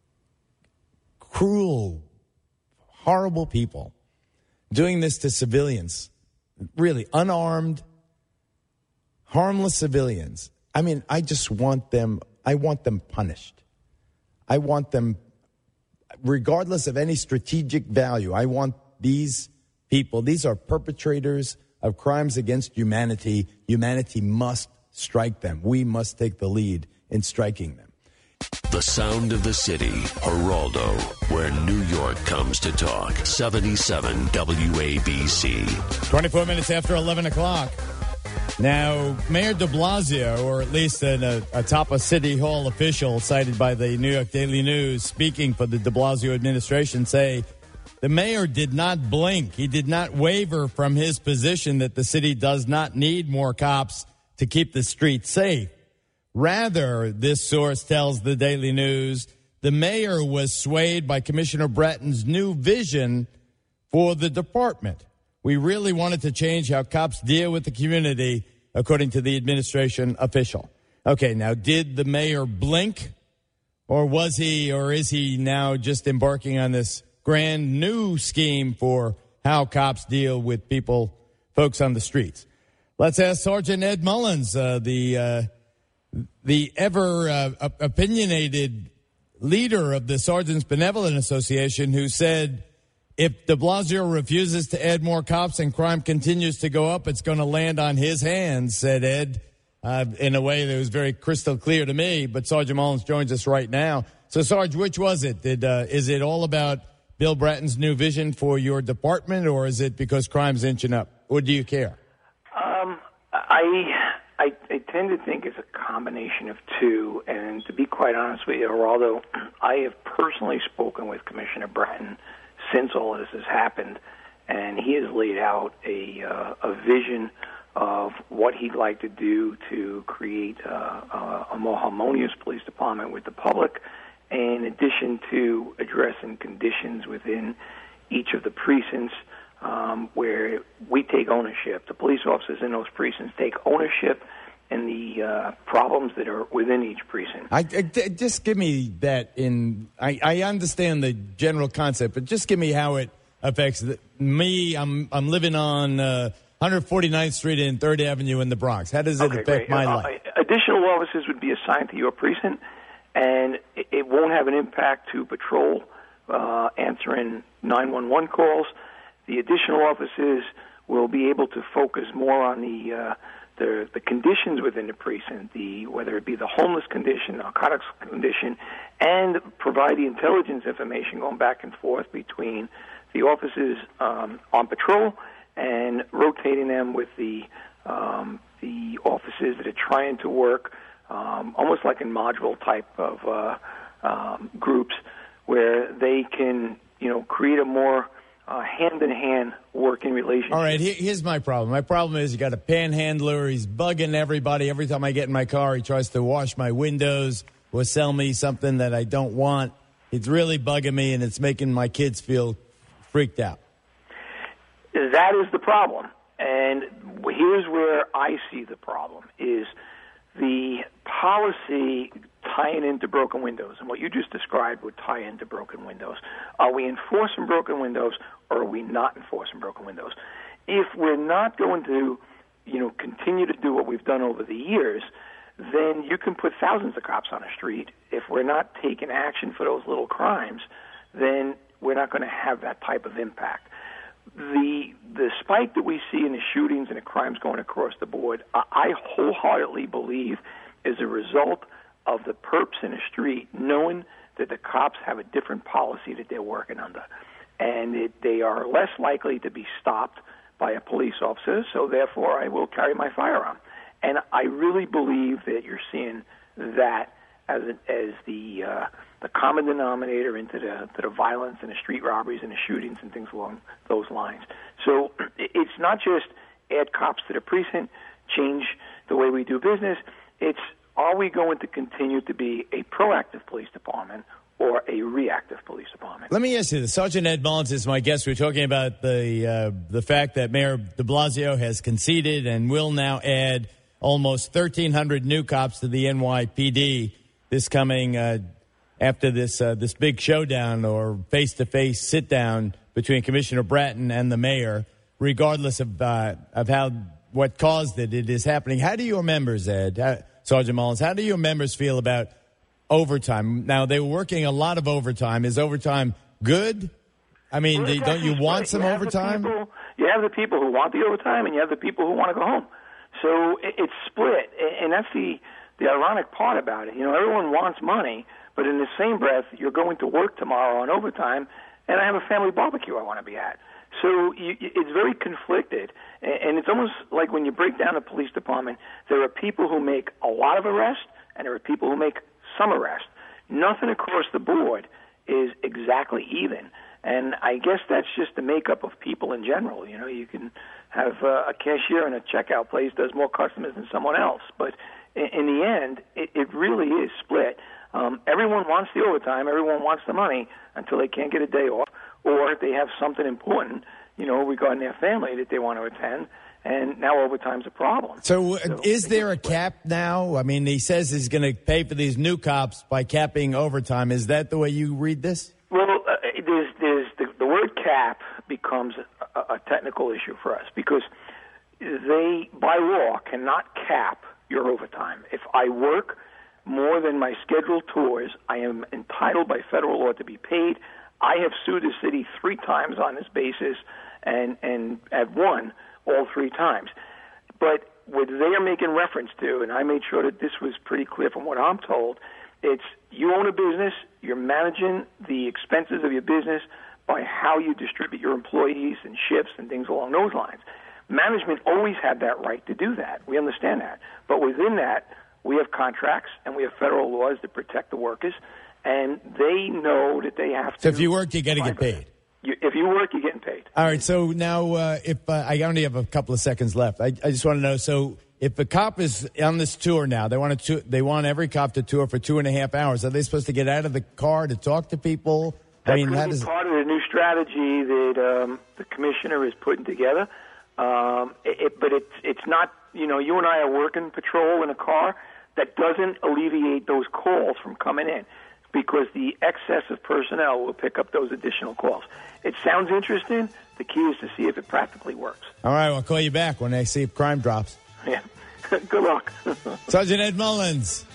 cruel, horrible people, doing this to civilians, really unarmed, harmless civilians. I mean, I want them punished. I want them, regardless of any strategic value, I want these people, these are perpetrators of crimes against humanity. Humanity must strike them. We must take the lead in striking them. The sound of the city, Geraldo, where New York comes to talk. 77 WABC. 24 minutes after 11 o'clock. Now, Mayor de Blasio, or at least a top of City Hall official cited by the New York Daily News, speaking for the de Blasio administration, say the mayor did not blink. He did not waver from his position that the city does not need more cops to keep the streets safe. Rather, this source tells the Daily News, the mayor was swayed by Commissioner Bratton's new vision for the department. We really wanted to change how cops deal with the community, according to the administration official. Okay, now, did the mayor blink? Or is he now just embarking on this grand new scheme for how cops deal with folks on the streets? Let's ask Sergeant Ed Mullins, the ever opinionated leader of the Sergeants Benevolent Association who said if de Blasio refuses to add more cops and crime continues to go up, it's going to land on his hands, said Ed, in a way that was very crystal clear to me. But Sergeant Mullins joins us right now. So, Sarge, which was it? Is it all about Bill Bratton's new vision for your department, or is it because crime's inching up? Or do you care? I tend to think it's a combination of two, and to be quite honest with you, Geraldo, I have personally spoken with Commissioner Bratton since all of this has happened, and he has laid out a vision of what he'd like to do to create a more harmonious police department with the public, in addition to addressing conditions within each of the precincts where we take ownership. The police officers in those precincts take ownership in the problems that are within each precinct. Just give me that I understand the general concept, but just give me how it affects me. I'm living on 149th Street and 3rd Avenue in the Bronx. How does it affect my life? Additional officers would be assigned to your precinct, and it won't have an impact to patrol answering 911 calls. The additional officers will be able to focus more on the conditions within the precinct, whether it be the homeless condition, narcotics condition, and provide the intelligence information going back and forth between the officers on patrol and rotating them with the officers that are trying to work almost like in module type of groups where they can, create a more hand-in-hand working relationship. All right, here's my problem. My problem is you got a panhandler. He's bugging everybody. Every time I get in my car, he tries to wash my windows or sell me something that I don't want. It's really bugging me, and it's making my kids feel freaked out. That is the problem. And here's where I see the problem, is the policy tying into broken windows. And what you just described would tie into broken windows. Are we enforcing broken windows, or are we not enforcing broken windows? If we're not going to, continue to do what we've done over the years, then you can put thousands of cops on a street. If we're not taking action for those little crimes, then we're not going to have that type of impact. The spike that we see in the shootings and the crimes going across the board, I wholeheartedly believe is a result of the perps in the street knowing that the cops have a different policy that they're working under, and they are less likely to be stopped by a police officer, so therefore I will carry my firearm. And I really believe that you're seeing that as the common denominator into the violence and the street robberies and the shootings and things along those lines. So it's not just add cops to the precinct, change the way we do business. It's, are we going to continue to be a proactive police department or a reactive police department? Let me ask you this. Sergeant Ed Mullins is my guest. We're talking about the fact that Mayor de Blasio has conceded and will now add almost 1,300 new cops to the NYPD this coming after this big showdown or face-to-face sit-down between Commissioner Bratton and the mayor, regardless of what caused it. It is happening. How do your members, Sergeant Mullins, how do your members feel about overtime? Now, they were working a lot of overtime. Is overtime good? I mean, don't you want some overtime? You have the people who want the overtime, and you have the people who want to go home. So it's split, and that's the ironic part about it. Everyone wants money, but in the same breath, you're going to work tomorrow on overtime, and I have a family barbecue I want to be at. So it's very conflicted, and it's almost like when you break down a police department, there are people who make a lot of arrests, and there are people who make some arrests. Nothing across the board is exactly even. And I guess that's just the makeup of people in general. You can have a cashier in a checkout place does more customers than someone else. But in the end, it really is split. Everyone wants the overtime. Everyone wants the money until they can't get a day off, or they have something important, regarding their family that they want to attend. And now overtime's a problem. So is there a cap now? I mean, he says he's going to pay for these new cops by capping overtime. Is that the way you read this? Well, the word cap becomes a technical issue for us because they, by law, cannot cap your overtime. If I work more than my scheduled tours. I am entitled by federal law to be paid. I have sued the city 3 times on this basis and have won all 3 times. But what they are making reference to, and I made sure that this was pretty clear from what I'm told, it's you own a business, you're managing the expenses of your business by how you distribute your employees and shifts and things along those lines. Management always had that right to do that. We understand that. But within that, we have contracts and we have federal laws that protect the workers, and they know that they have to. So if you work, you got to get paid. If you work, you're getting paid. All right. So now, if I only have a couple of seconds left, I just want to know. So if a cop is on this tour now, they want every cop to tour for 2.5 hours. Are they supposed to get out of the car to talk to people? That could be part of the new strategy that the commissioner is putting together. But it's not. You and I are working patrol in a car. That doesn't alleviate those calls from coming in, because the excess of personnel will pick up those additional calls. It sounds interesting. The key is to see if it practically works. All right, I'll call you back when I see if crime drops. Yeah. Good luck. Sergeant Ed Mullins.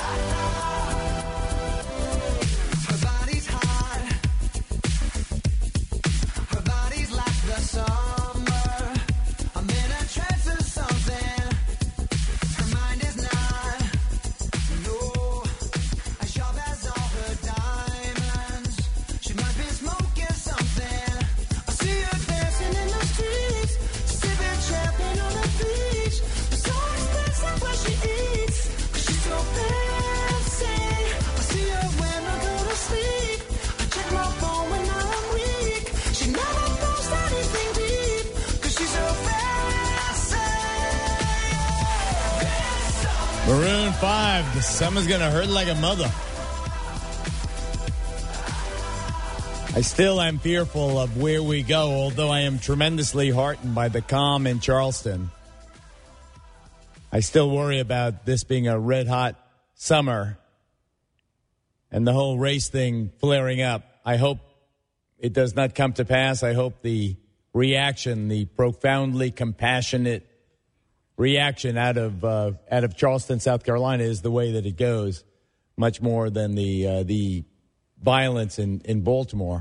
Maroon 5, the summer's going to hurt like a mother. I still am fearful of where we go, although I am tremendously heartened by the calm in Charleston. I still worry about this being a red-hot summer and the whole race thing flaring up. I hope it does not come to pass. I hope the reaction, the profoundly compassionate reaction out of Charleston, South Carolina, is the way that it goes, much more than the violence in Baltimore.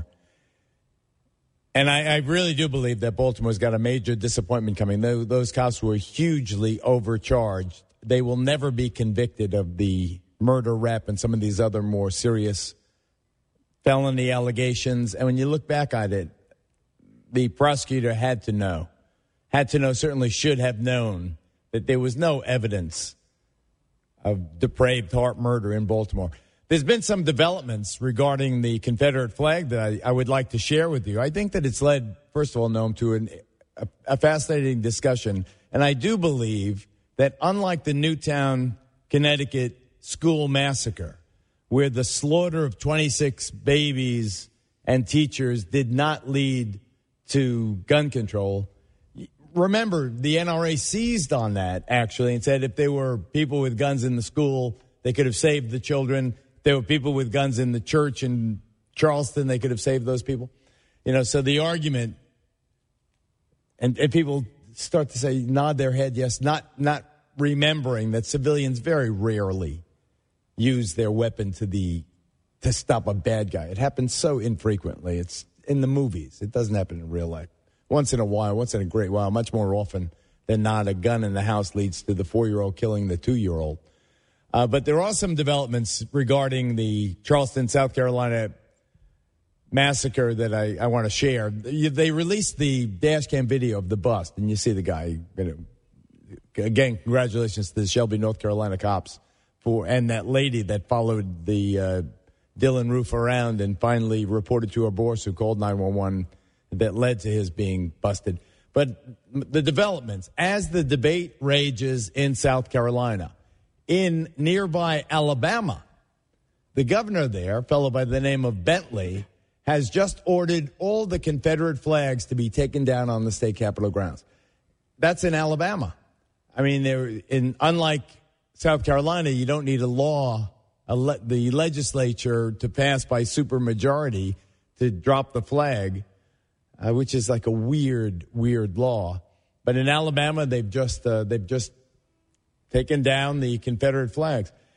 And I really do believe that Baltimore's got a major disappointment coming. Those cops were hugely overcharged. They will never be convicted of the murder rep and some of these other more serious felony allegations. And when you look back at it, the prosecutor had to know, certainly should have known, that there was no evidence of depraved heart murder in Baltimore. There's been some developments regarding the Confederate flag that I would like to share with you. I think that it's led, first of all, Noam, to a fascinating discussion. And I do believe that unlike the Newtown, Connecticut school massacre, where the slaughter of 26 babies and teachers did not lead to gun control, remember, the NRA seized on that, actually, and said if there were people with guns in the school, they could have saved the children. If there were people with guns in the church in Charleston, they could have saved those people. So the argument, and people start to say, nod their head, yes, not remembering that civilians very rarely use their weapon to stop a bad guy. It happens so infrequently. It's in the movies. It doesn't happen in real life. Once in a while, once in a great while, much more often than not, a gun in the house leads to the 4-year-old killing the 2-year-old. But there are some developments regarding the Charleston, South Carolina massacre that I want to share. They released the dash cam video of the bust, and you see the guy. Again, congratulations to the Shelby, North Carolina cops and that lady that followed the Dylan Roof around and finally reported to her boss, who called 911. That led to his being busted. But the developments, as the debate rages in South Carolina, in nearby Alabama, the governor there, a fellow by the name of Bentley, has just ordered all the Confederate flags to be taken down on the state capitol grounds. That's in Alabama. I mean, unlike South Carolina, you don't need a law, the legislature to pass by supermajority to drop the flag. Which is like a weird law. But in Alabama, they've just taken down the Confederate flags.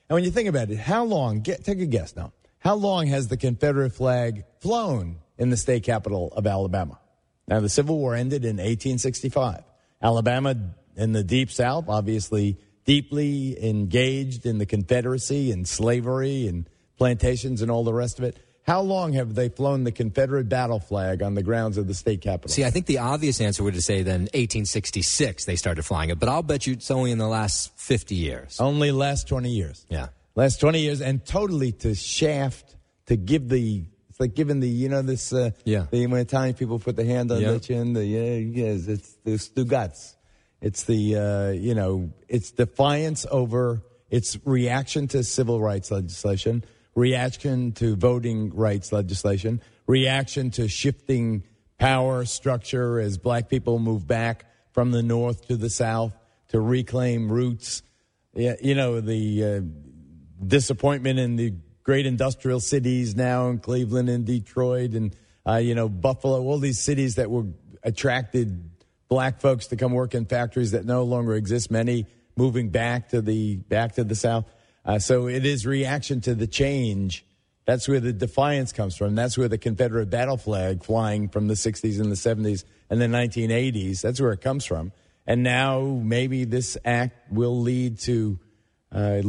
And when you think about it, how long, take a guess now, how long has the Confederate flag flown in the state capital of Alabama? Now, the Civil War ended in 1865. Alabama in the Deep South, obviously deeply engaged in the Confederacy and slavery and plantations and all the rest of it. How long have they flown the Confederate battle flag on the grounds of the state capitol? See, I think the obvious answer would to say then 1866 they started flying it, but I'll bet you it's only in the last 50 years. Only last 20 years. Yeah. Last 20 years, and totally to shaft, to give the, it's like giving the, you know, this, when Italian people put the hand on the chin, yes, it's the Stugats. It's the, it's defiance over, it's reaction to civil rights legislation, reaction to voting rights legislation, reaction to shifting power structure as black people move back from the north to the south to reclaim roots. Yeah, the disappointment in the great industrial cities now in Cleveland and Detroit and, Buffalo, all these cities that were attracted black folks to come work in factories that no longer exist, many moving back to the south. So it is reaction to the change. That's where the defiance comes from. That's where the Confederate battle flag flying from the 60s and the 70s and the 1980s, that's where it comes from. And now maybe this act will lead to a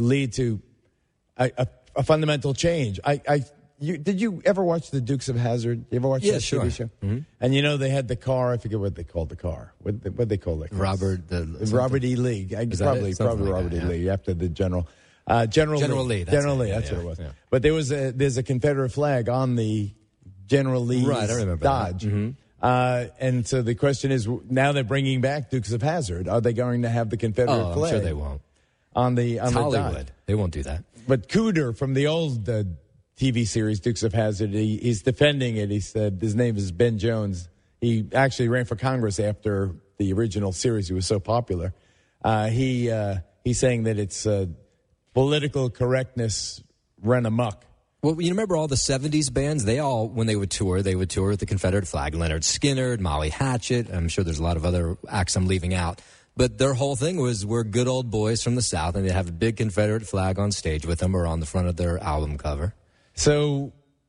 fundamental change. Did you ever watch the Dukes of Hazzard? You ever watch that TV show? Mm-hmm. And they had the car. I forget what they called the car. What they call it? Robert E. Lee. Probably Robert E. Lee after the general. General Lee. General Lee. That's what it was. Yeah. But there's a Confederate flag on the General Lee's right, I remember Dodge. That. Mm-hmm. And so the question is, now they're bringing back Dukes of Hazzard. Are they going to have the Confederate flag? I'm sure they won't. On the Hollywood. Dodge? They won't do that. But Cooter from the old TV series Dukes of Hazzard, he's defending it. He said his name is Ben Jones. He actually ran for Congress after the original series. He was so popular. He's saying that it's political correctness run amok. Well, you remember all the 70s bands? They all, when they would tour with the Confederate flag. Leonard Skinner, Molly Hatchet. I'm sure there's a lot of other acts I'm leaving out. But their whole thing was, we're good old boys from the South, and they'd have a big Confederate flag on stage with them or on the front of their album cover. So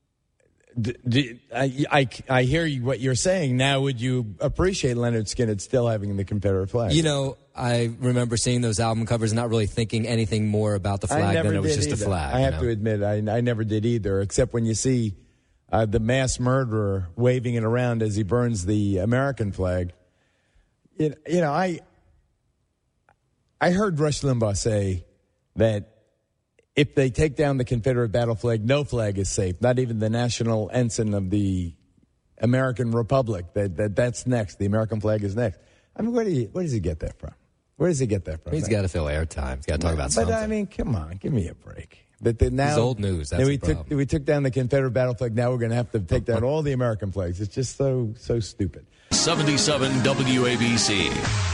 I hear what you're saying. Now, would you appreciate Leonard Skinner still having the Confederate flag? I remember seeing those album covers and not really thinking anything more about the flag than it was just a flag. I have to admit, I never did either, except when you see the mass murderer waving it around as he burns the American flag. I heard Rush Limbaugh say that if they take down the Confederate battle flag, no flag is safe, not even the national ensign of the American Republic. That's next. The American flag is next. I mean, where does he get that from? Where does he get that from? He's got to fill airtime. He's got to talk about something. But, I mean, come on. Give me a break. But now, it's old news. That's the problem. We took down the Confederate battle flag. Now we're going to have to take down all the American flags. It's just so stupid. 77 WABC.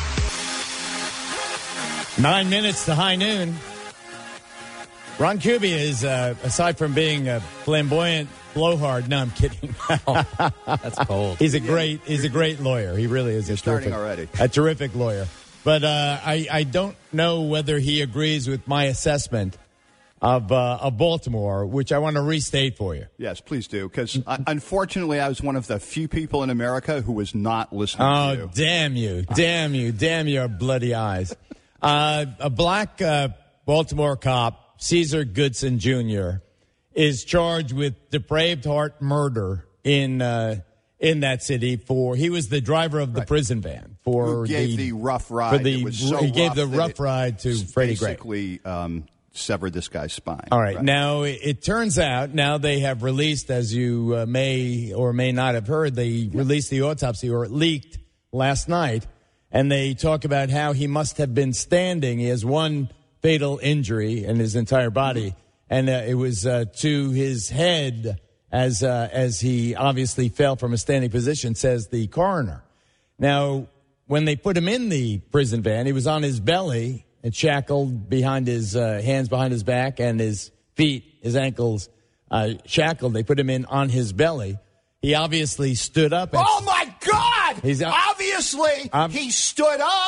9 minutes to high noon. Ron Kuby is, aside from being a flamboyant blowhard, no, I'm kidding. That's cold. He's a great lawyer. He really is. A terrific lawyer. But I don't know whether he agrees with my assessment of Baltimore, which I want to restate for you. Yes, please do, because unfortunately I was one of the few people in America who was not listening to you. Oh, damn your bloody eyes. A black Baltimore cop, Caesar Goodson Jr., is charged with depraved heart murder in that city. He was the driver of the prison van who gave the rough ride. He gave the rough ride to Freddie Gray. Basically, severed this guy's spine. All right. Now it turns out now they have released, as you may or may not have heard, they released the autopsy, or it leaked last night, and they talk about how he must have been standing. He has one fatal injury in his entire body, and it was to his head as he obviously fell from a standing position, says the coroner. Now, when they put him in the prison van, he was on his belly and shackled behind his hands behind his back, and his feet, his ankles shackled. They put him in on his belly. He obviously stood up. Oh, my God! Obviously, he stood up,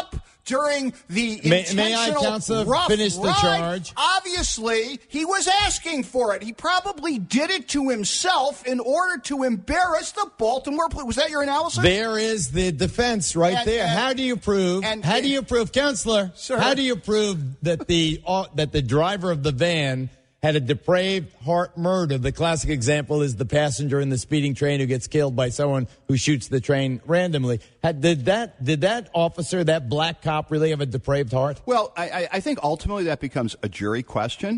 during the May I, intentional Counselor, rough finish the ride. charge? Obviously, he was asking for it. He probably did it to himself in order to embarrass the Baltimore police. Was that your analysis? There is the defense right there. How do you prove? Counselor? Sir. How do you prove that the driver of the van had a depraved heart murder? The classic example is the passenger in the speeding train who gets killed by someone who shoots the train randomly. Did that officer, that black cop, really have a depraved heart? Well, I think ultimately that becomes a jury question.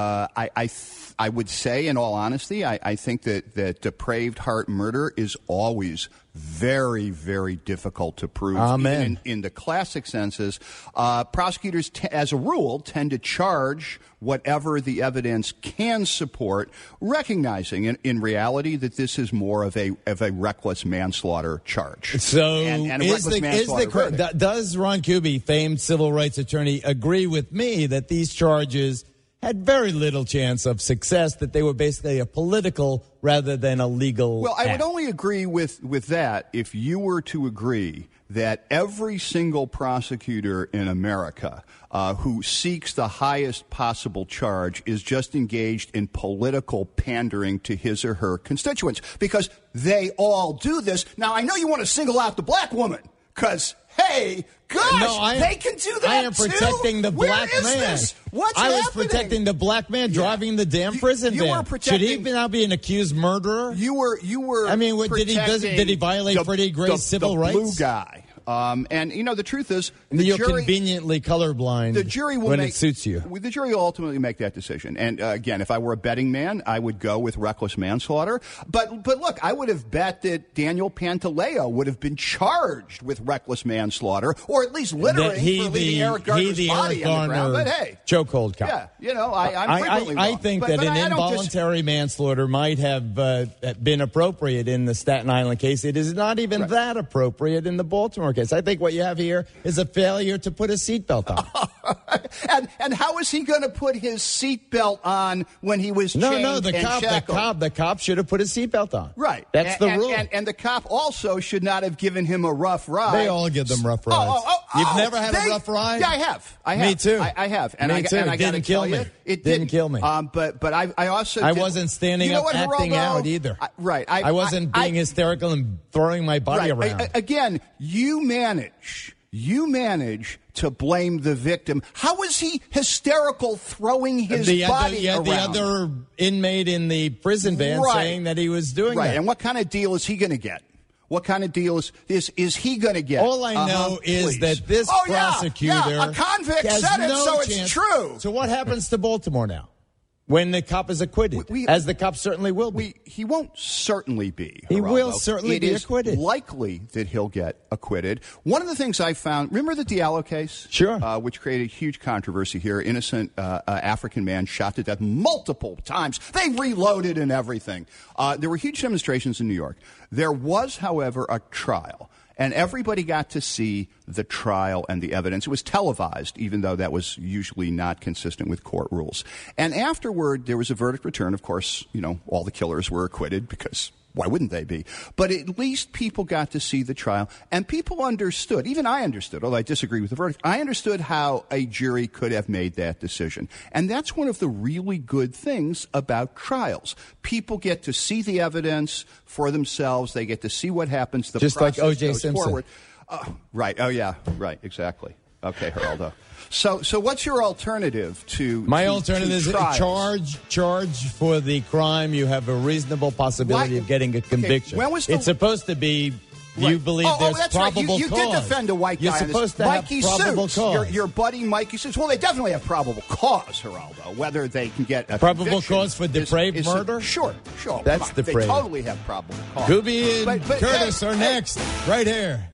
I would say, in all honesty, I think that depraved heart murder is always very, very difficult to prove. Amen. Even in the classic senses, prosecutors, as a rule, tend to charge whatever the evidence can support, recognizing in reality that this is more of a reckless manslaughter charge. So, and a reckless manslaughter verdict. does Ron Kuby, famed civil rights attorney, agree with me that these charges had very little chance of success, that they were basically a political rather than a legal Well, I act? would only agree with that if you were to agree that every single prosecutor in America who seeks the highest possible charge is just engaged in political pandering to his or her constituents, because they all do this. Now, I know you want to single out the black woman, because, hey, gosh, they can do that. I am protecting the Where black is man. this? What's I was happening? protecting the black man driving the damn prison you van. were protecting- Should he now be an accused murderer? You were. I mean, did he violate the- Freddie Gray's the civil rights? Blue guy. And the truth is, the You're jury, conveniently colorblind the jury will when make, it suits you. The jury will ultimately make that decision. And again, if I were a betting man, I would go with reckless manslaughter. But look, I would have bet that Daniel Pantaleo would have been charged with reckless manslaughter, or at least littering for leaving Eric Garner's body on the ground. But hey, chokehold cop. yeah, I'm frequently wrong. I think But that I an don't involuntary manslaughter might have been appropriate in the Staten Island case. It is not even that appropriate in the Baltimore case. I think what you have here is a failure to put a seatbelt on. And how is he going to put his seatbelt on when he was chained the cop should have put his seatbelt on. Right. That's the rule. And the cop also should not have given him a rough ride. They all give them rough rides. You've never had a rough ride? Yeah, I have. Me too. I have. And Me too. And I It didn't kill me. It didn't kill me. But I also I wasn't standing up acting out either. I wasn't being hysterical and throwing my body around. Again, you manage to blame the victim. How was he hysterical throwing his body around? The other inmate in the prison van saying that he was doing that. And what kind of deal is he going to get? What kind of deal is he going to get? All I know is that this prosecutor a convict has said it, no so chance. it's true. So what happens to Baltimore now? When the cop is acquitted, as the cop certainly will be. He won't certainly be. He Geraldo. will certainly be acquitted. It is likely that he'll get acquitted. One of the things I found, remember the Diallo case? Sure. Which created huge controversy here. Innocent African man shot to death multiple times. They reloaded and everything. There were huge demonstrations in New York. There was, however, a trial. And everybody got to see the trial and the evidence. It was televised, even though that was usually not consistent with court rules. And afterward, there was a verdict returned. Of course, all the killers were acquitted, because why wouldn't they be? But at least people got to see the trial, and people understood, even I understood, although I disagree with the verdict, I understood how a jury could have made that decision. And that's one of the really good things about trials. People get to see the evidence for themselves. They get to see what happens. The just like process O.J. goes Simpson. Forward. Right. Oh, yeah. Right. Exactly. Okay, Geraldo. So what's your alternative to My alternative is charge for the crime. You have a reasonable possibility of getting a conviction. When was it's supposed to be. You believe there's that's probable right. You cause. did defend a white guy. You're supposed to have Mikey probable Suits, cause. Your buddy Mikey Suits. Well, they definitely have probable cause, Geraldo. Whether they can get a probable conviction cause for depraved murder? Sure. That's They depraved. totally have probable cause. Kuby and But Curtis are next, right here.